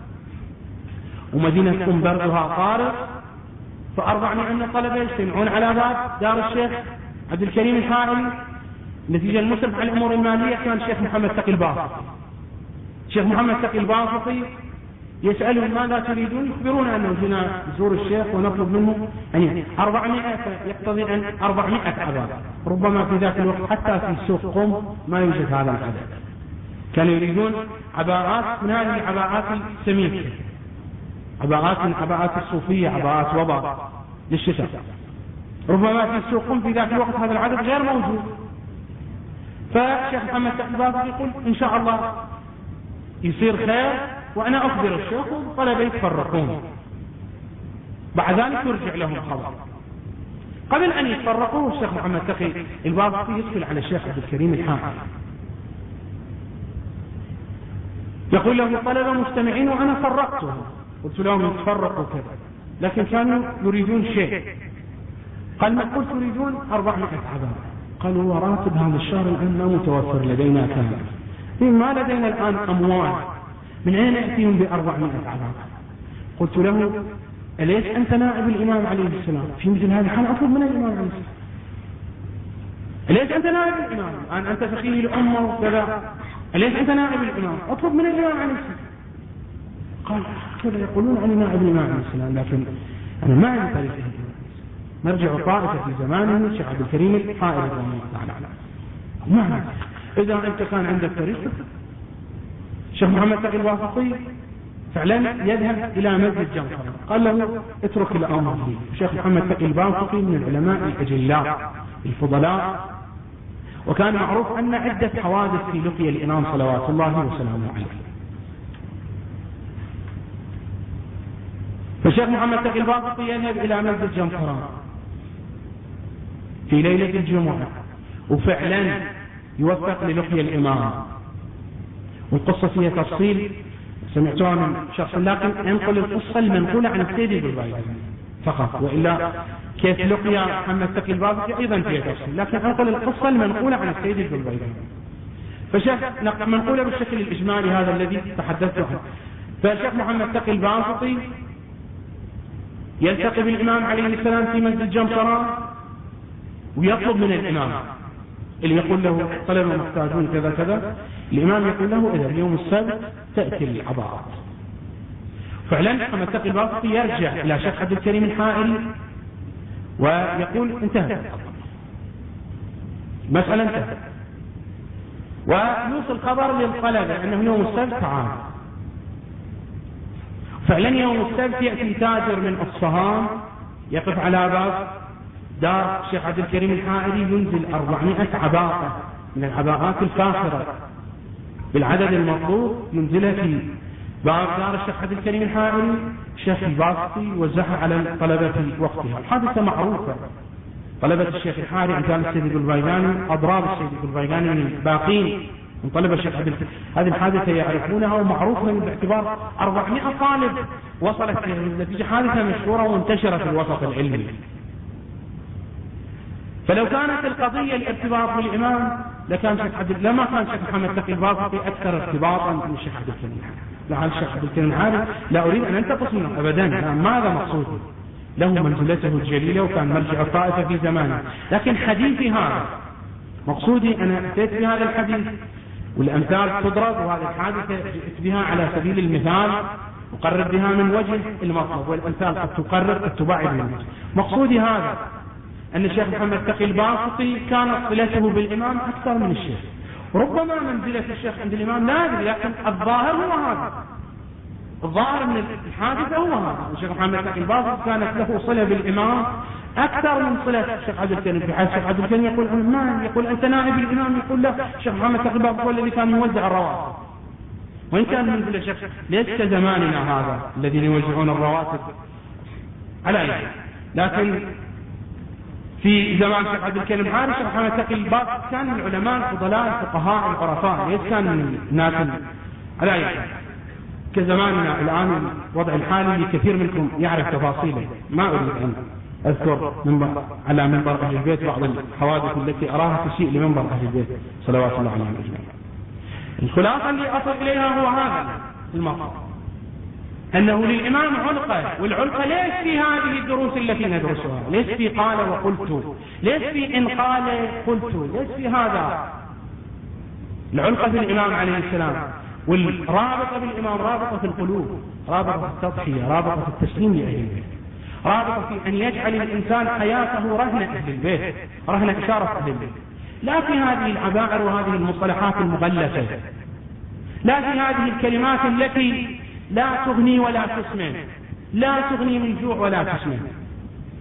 ومدينة قم بردها طارق، ف400 من الطلبة يجتمعون على باب دار الشيخ عبد الكريم الحائري. نتيجة المشرف على الأمور المالية كان الشيخ محمد تقي الباسطي. الشيخ محمد تقي الباسطي يسألهم ماذا تريدون، يخبرون أنه جينا نزور الشيخ ونطلب منه أن 400، يقتضي أن 400 عباء. ربما في ذاك الوقت حتى في سوق قم ما يوجد هذا العدد. كانوا يريدون عباءات من هذه العباءات السميكة، عباءات من عباءات الصوفية، عباءات وضع للشتاء. ربما في السوق قم في ذاك الوقت هذا العدد غير موجود، فالشيخ محمد تقي الباقفي يقول إن شاء الله يصير خير وأنا أخبر الشيخ والطلبة يتفرقون، بعد ذلك يرجع لهم الخبر. قبل أن يتفرقوا الشيخ محمد تقي الباقفي يدخل على الشيخ عبد الكريم الحائري يقول له الطلبة مجتمعين وأنا فرقتهم، قلت لهم يتفرقوا كذا، لكن كانوا يريدون شيء. قال ما قلت يريدون 400 عبارة. قالوا وراتب هذا الشهر الآن لا متوفر لدينا كامل، ما لدينا الآن أموال، من أين نأتيهم ب400 عبارة؟ قلت له أليس أنت نائب الإمام عليه السلام؟ في مثل هذا الحال أطلب من الإمام عليه السلام. أليس أنت نائب الإمام؟ الآن أنت فقيه الأمة وكذا، أليس أنت نائب الإمام؟ أطلب من الإمام عليه السلام. قال كذا يقولون عن نائب الإمام عليه السلام، لكن أنا ما عندي طريقة. نرجع طائفة في زمانه الشيخ عبد الكريم الحائري رضي الله تعالى عنه. نعم إذا أنت كان عندك طريقة. الشيخ محمد تقي الباقفي فعلا يذهب إلى مسجد جمصرة، قال له اترك الأمر لي. الشيخ محمد تقي الباقفي من العلماء الأجلاء الفضلاء، وكان معروف أن عدة حوادث في لقي الإمام صلوات الله وسلامه عليه. فالشيخ محمد تقي الباقفي يذهب إلى مسجد جمصرة في ليلة الجمعة، وفعلا يوفق للقي الإمام. والقصة فيها تفصيل سمعتوها من شخص، لكن انقل القصة المنقولة عن السيد البلبايداني فقط، وإلا كيف لقي محمد تقي الباقفي أيضا فيها تفصيل، لكن انقل القصة المنقولة عن السيد البلبايداني. فشيخ منقولة بالشكل الإجمالي هذا الذي تحدثت عنه. فالشيخ محمد تقي الباقفي يلتقي بالإمام عليه السلام في مسجد جمصرة ويطلب من الإمام اللي يقول له طلبة محتاجون كذا كذا، الإمام يقول له إذا اليوم السبت تأتي العبارات. فعلا محمد تقي الباقفي يرجع إلى شيخ عبد الكريم الحائري ويقول انتهت مسألة انتهت، ويوصل خبر للطلبة أنه يوم السبت تعال. فعلا يوم السبت يأتي تاجر من أصفهان يقف على باب دار الشيخ عبد الكريم الحائري، ينزل 400 عباءة من العباءات الفاخرة بالعدد المطلوب، ينزلها في باب دار الشيخ عبد الكريم الحائري. الشيخ الباقفي وزعها على الطلبة في وقتها. الحادثة معروفة، طلبة الشيخ الحائري أمثال السيد البلبايداني، أضراب السيد البلبايداني من الباقين من طلبة الشيخ عبد الكريم، هذه الحادثة يعرفونها ومعروفة باعتبار 400 طالب وصلت إلى النتيجة. حادثة مشهورة وانتشرت في الوسط العلمي. فلو كانت القضية الارتباط بالإمام لما كان الشيخ محمد تقي الباقفي أكثر ارتباطا من الشيخ عبد الكريم الحائري. لعل الشيخ عبد الكريم الحائري لا أريد أن أنتقص منه أبدا، ما هذا مقصودي، له منزلته الجليلة وكان مرجع الطائفة في زمانه، لكن حديثي هذا مقصودي. أنا أتيت بهذا الحديث والأمثال تضرب، وهذه الحادثة جئت بها على سبيل المثال، أقرر بها من وجه المطلب، والأمثال قد تقرر قد تبعد من وجه. مقصودي هذا أن الشيخ محمد تقي الباقفي كانت صلته بالإمام أكثر من الشيخ، ربما منزلة الشيخ عند الإمام لا أدري، لكن الظاهر هو هذا، الظاهر من الحادثة هو هذا. الشيخ محمد تقي الباقفي كانت له صلة بالإمام أكثر من صلة الشيخ عبد الكريم، في حال الشيخ عبد الكريم يقول ما يقول أنت نائب الإمام، يقول لا الشيخ محمد تقي الباقفي هو الذي كان يوزع الرواتب، وإن كان منزل الشيخ ليس كزماننا هذا الذين يوزعون الرواتب على أيديهم، لكن في زمان الشيخ عبد الكريم الحائري الشيخ محمد تقي الباقفي كان من العلماء الفضلاء الفقهاء العرفاء، ليس كان من الناس على أيديهم كزماننا الآن. الوضع الحالي لكثير منكم يعرف تفاصيله، ما أريد أن أذكر على منبر أهل البيت بعض الحوادث التي أراها تسيء لمنبر أهل البيت صلوات الله عليهم أجمعين. الخلاصة اللي أصل إليها هو هذا المقصد، أنه للإمام علقة، والعلقة ليس في هذه الدروس التي ندرسها، ليس في قال وقلت، ليس في إن قال قلت، ليس في هذا. العلقة في الإمام عليه السلام، والرابطة بالإمام رابطة في القلوب، رابطة التضحية، رابطة التسليم لأهل البيت، رابطة في أن يجعل الإنسان حياته رهن أهل البيت، رهن إشارة أهل البيت، لا في هذه العبائر وهذه المصطلحات المغلفة، لا في هذه الكلمات التي لا تغني ولا تسمن، لا تغني من جوع ولا تسمن.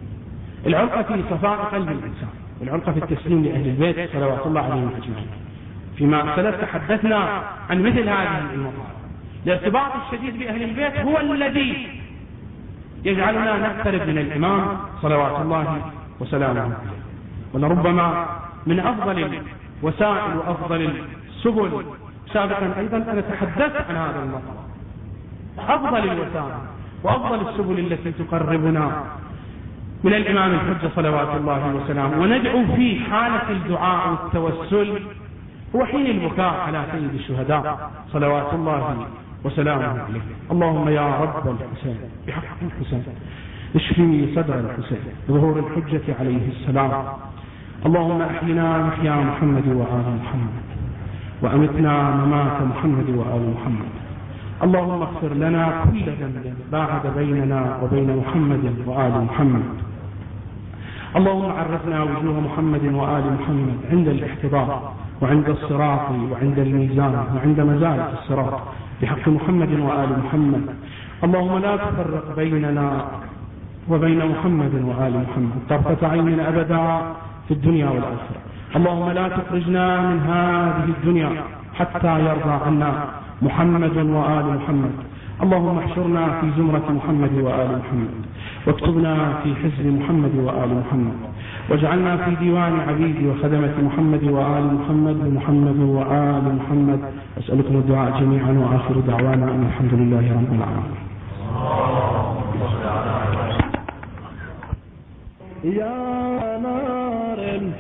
العلقة في صفاء قلب الإنسان، والعلقة في التسليم لأهل البيت صلوات الله عليهم أجمعين. فيما سلف تحدثنا عن مثل هذه المطالب. الارتباط الشديد بأهل البيت هو الذي يجعلنا نقترب من الإمام صلوات الله وسلامه عليه. ولربما من أفضل الوسائل وأفضل السبل، سابقا أيضا أنا تحدثت عن هذا المطلب، أفضل الوسائل وأفضل السبل التي تقربنا من الإمام الحجة صلوات الله وسلامه وندعو في حالة الدعاء والتوسل هو حين البكاء على سيد الشهداء صلوات الله وسلامه عليه. اللهم يا رب الحسين بحق الحسين اشفي صدر الحسين بظهور الحجة عليه السلام. اللهم احينا محيا محمد وآل محمد وأمتنا ممات محمد وآل محمد. اللهم اغفر لنا كل ذنب باعد بيننا وبين محمد وآل محمد. اللهم عرفنا وجوه محمد وآل محمد عند الاحتضار وعند الصراط وعند الميزان وعند مزالة الصراط بحق محمد وآل محمد. اللهم لا تفرق بيننا وبين محمد وآل محمد طرفة عين أبدا في الدنيا والآخرة. اللهم لا تخرجنا من هذه الدنيا حتى يرضى عنا محمد وآل محمد. اللهم احشرنا في زمرة محمد وآل محمد واكتبنا في حزب محمد وآل محمد واجعلنا في ديوان عبيد وخدمة محمد وآل محمد ومحمد وآل محمد. أسألكم الدعاء جميعا وآخر دعوانا أن الحمد لله رب العالمين. يا نار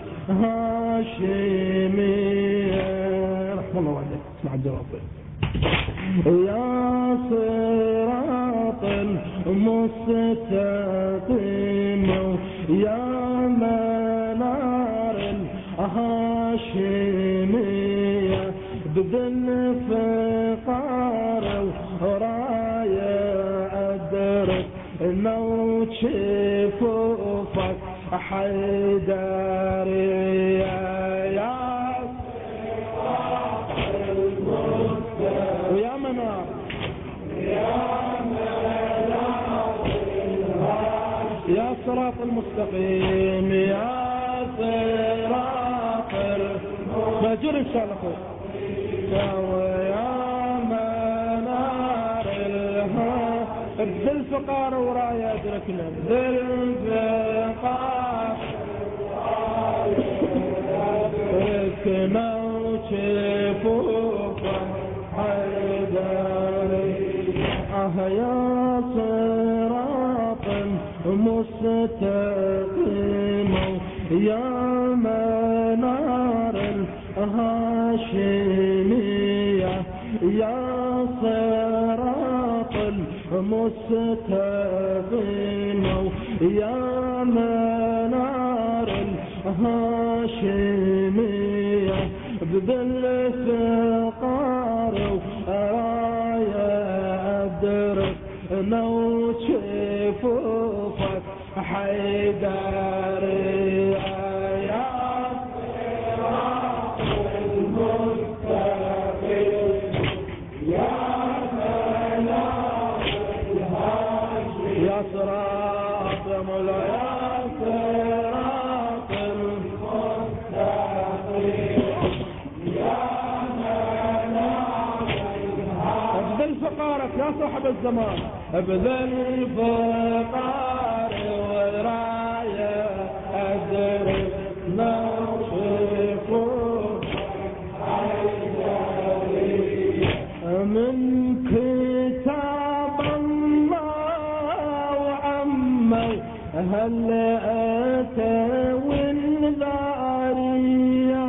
الهاشمية رحمه الله عليك اسمع الجواب. يا صراط المستقيم يا منار الهاشمية بذل فقار ورايا أدرك موت شفوفك حيداري يا ويا منار يا صراط المستقيم يا صراط ماجر إن شاء الله خير يا منار ابذل فقار ورايا أدركنا ابذل فقار ادركنا وشفوفا حيداري يا صراط مستقيم يا منار الهاشمية يا صراط المستقيم يا منار الهاشمية بذل فقار ورايا أدرك موت شفوفك حيداري يا صراط المستقيم يا منار الهاشمية يا صراط مولا يا صراط المستقيم يا منار الهاشمية ابذل فقارك يا صاحب الزمان ابذل فقار ورايا أدرك نوشفوك من كتاب الله وعمه هل أتى والذارية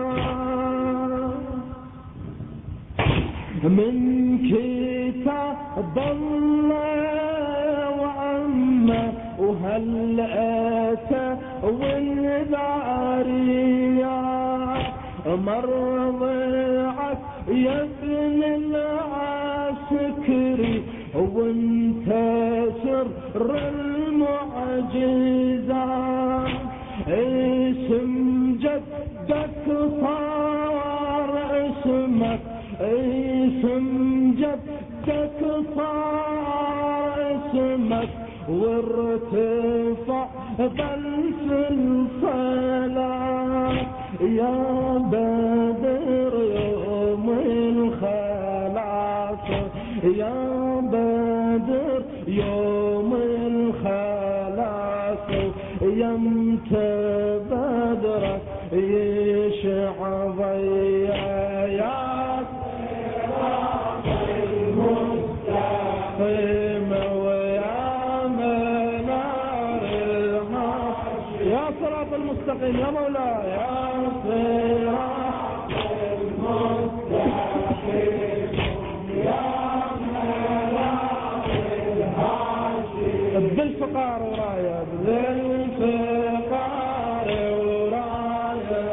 من كتاب الله وعمه وهل أتى والذارية مر ضيعك يا ابن العسكري وانت سر المعجزة اسم جدك صار اسمك اسم جدك صار اسمك وارتفع ظل في الصلاة يا بدر بدر يوم الخلاص يمت بدرك يشع ضيا يا صراط المستقيم ويا منار المحشر يا صراط المستقيم يا مولاي يا صراط المستقيم يا منار المحشر بالفقار ورايا بالفقار ورايا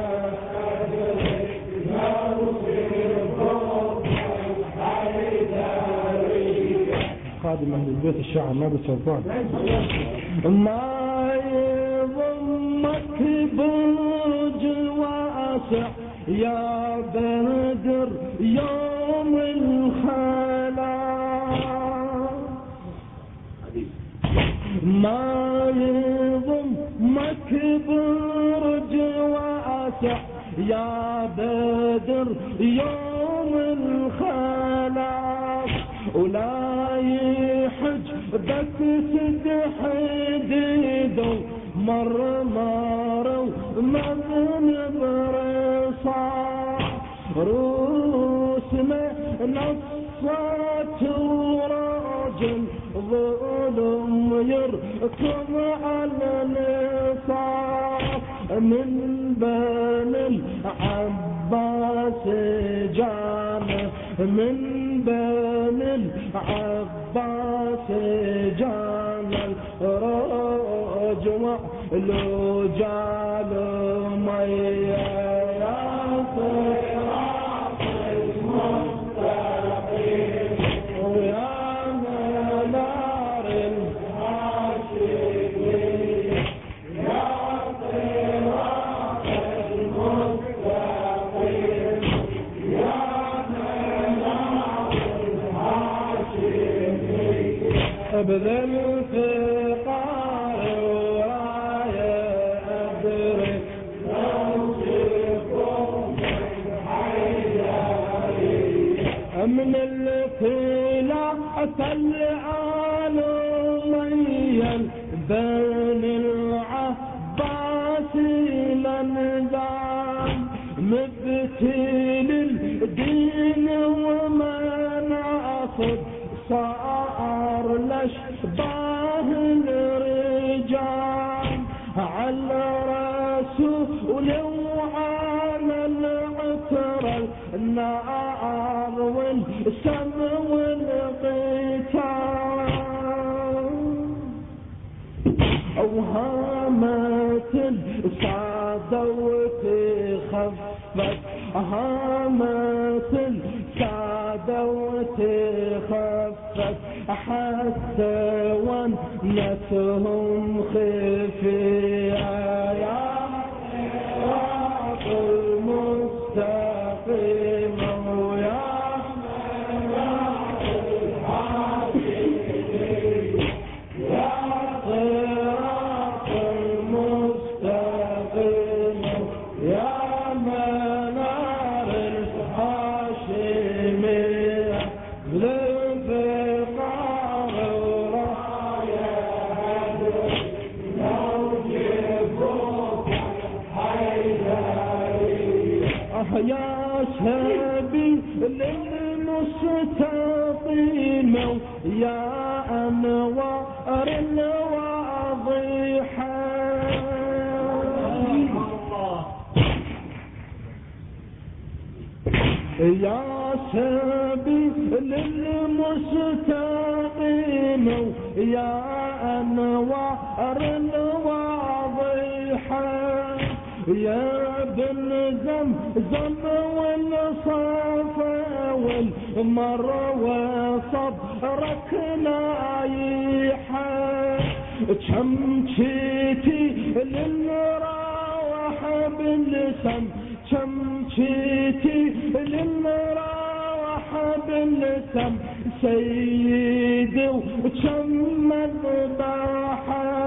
خادم أهل البيت الشعر ما بسلطان ما يضمك برج واسع يا بدر يوم الخلاص ما يضمك برج واسع يا بدر يوم الخلاص ولا يحج بك سد حديده مر ومن برصاص روسنا نصات وراجل ظلم يركض على النصاص من بني العباس جانا من بني العباس جانا الرجوع لو جال ميا يا صراط المستقيم ويا منار المحشر يا صراط المستقيم يا منار المحشر ابذل الفقار ورايا ادرك من الفلاحة العالمية بين العباس لندان مبتل الدين ومناصب صار لشباه الرجال على رسول وعلى العطر النار والسم والقتال أوهامات السعادة وتخفت هامات السعادة وتخفت حتى ونسهم خفيا يا صراط المستقيم ويا منار المحشر يا صراط المستقيم يا منار الحاشم بالفقار ورايا يا شبي للمستقيم يا أنوار الواضحة يا شبي للمستقيم يا أنوار الواضحة يا ابن زمزم والصفا والمروة صبرك نايحة كم جيتي للراوح بالسم كم جيتي للراوح بالسم سيدي وكم مذبحة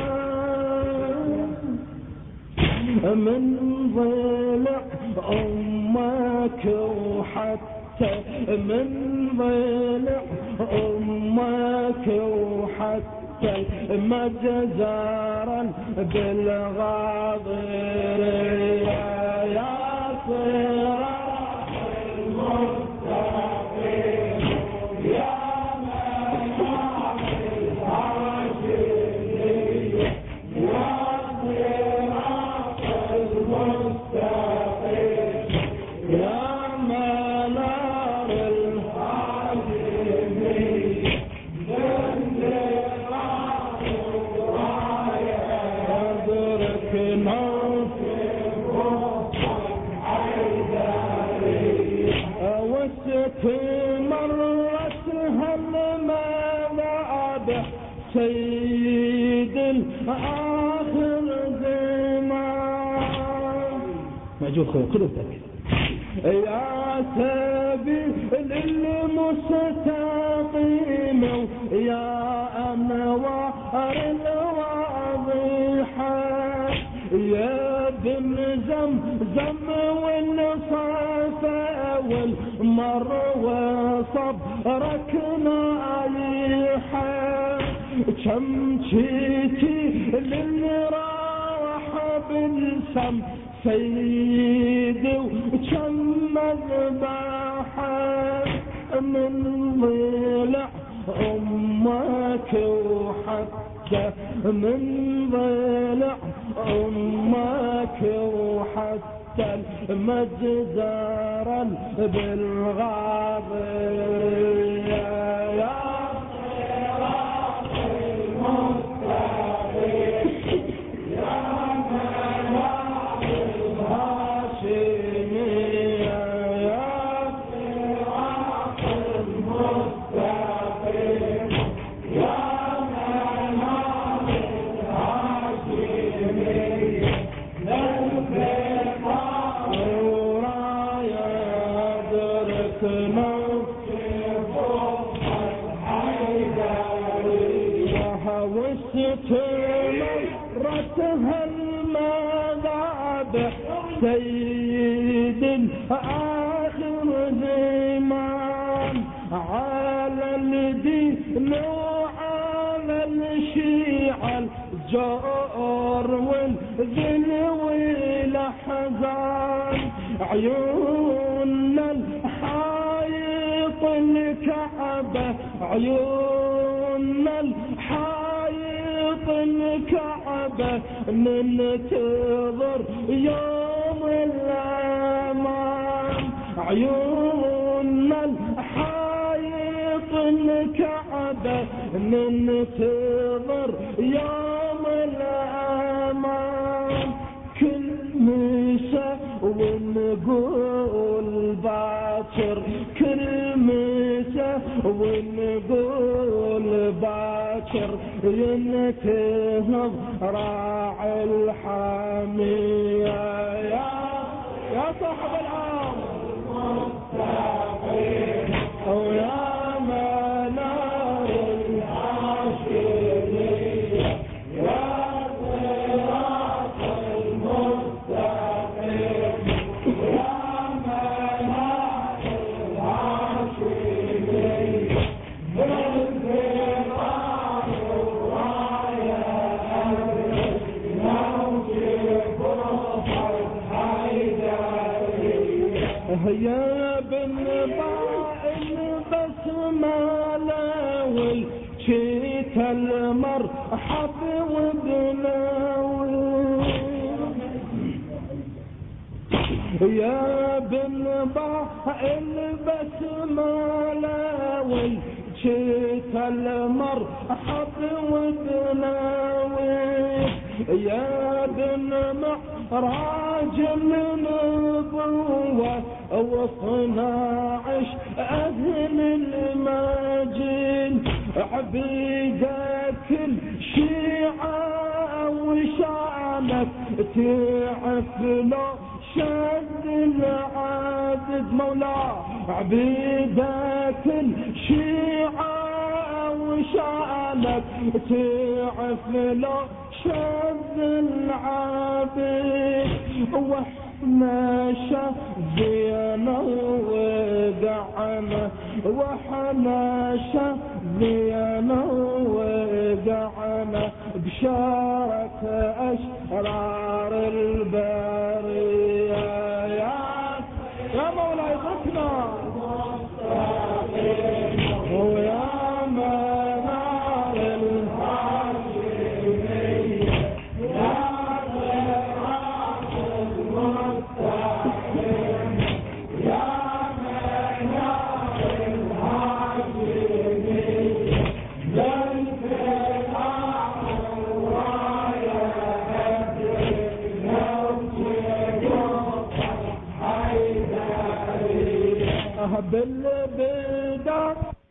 من ضلع أمك وحتى من ضلع أمك أمك وحتى مجزارا بالغاضر يا صراط المستقيم يا منار الهاشمية يا صراط المستقيم يا منار الهاشمية مرتها المذابح سيد الآخر زمان مأجور قلوبك يا سبيل المستقيم يا أنوار الواضحة يا ابن زمزم والصفا والمروة صبرك نايحة كم جيتي للراح بالسم سيدي وكم مذبحة من ضلع أمك وحتى من ضلع أمك وحتى مجزارا بالغاضر يا صراط المستقيم يا منار الهاشمية يا صراط المستقيم يا منار الهاشمية مرتها المذابح سيد آخر زمان على الدين وعلى الشيعة الجار والذل والأحزان عيوننا الحايط الكعبة عيوننا الحايط الكعبة ننتظر يوم الأمان عيوننا الحايط الكعبة ننتظر يوم الأمان كل مساء ونقول باكر كل مساء ونقول باكر ينتهض راعي الحامية يا صاحب العام ويا منار الهاشمية يا صراط المستقيم يا منار الهاشمية بالغرام ورايا يا بن بائن بسمالة والشيت المرحب وبناوي يا بن بائن بسمالة والشيت المرحب وبناوي يا بن معراج النبوة و12 أهل المجين عبيدك الشيعة وشانك تعرف لو شد العدد مولاه عبيدك الشيعة وشانك تعرف لو شد العبيد واحنا شذينا وقعنا واحنا حظينا وقعنا بشارة أشرار البرية يا مولاي ضكنا ويا منار الحاشمية يا صراط المستقيم يا منار الحاشمية بالبدر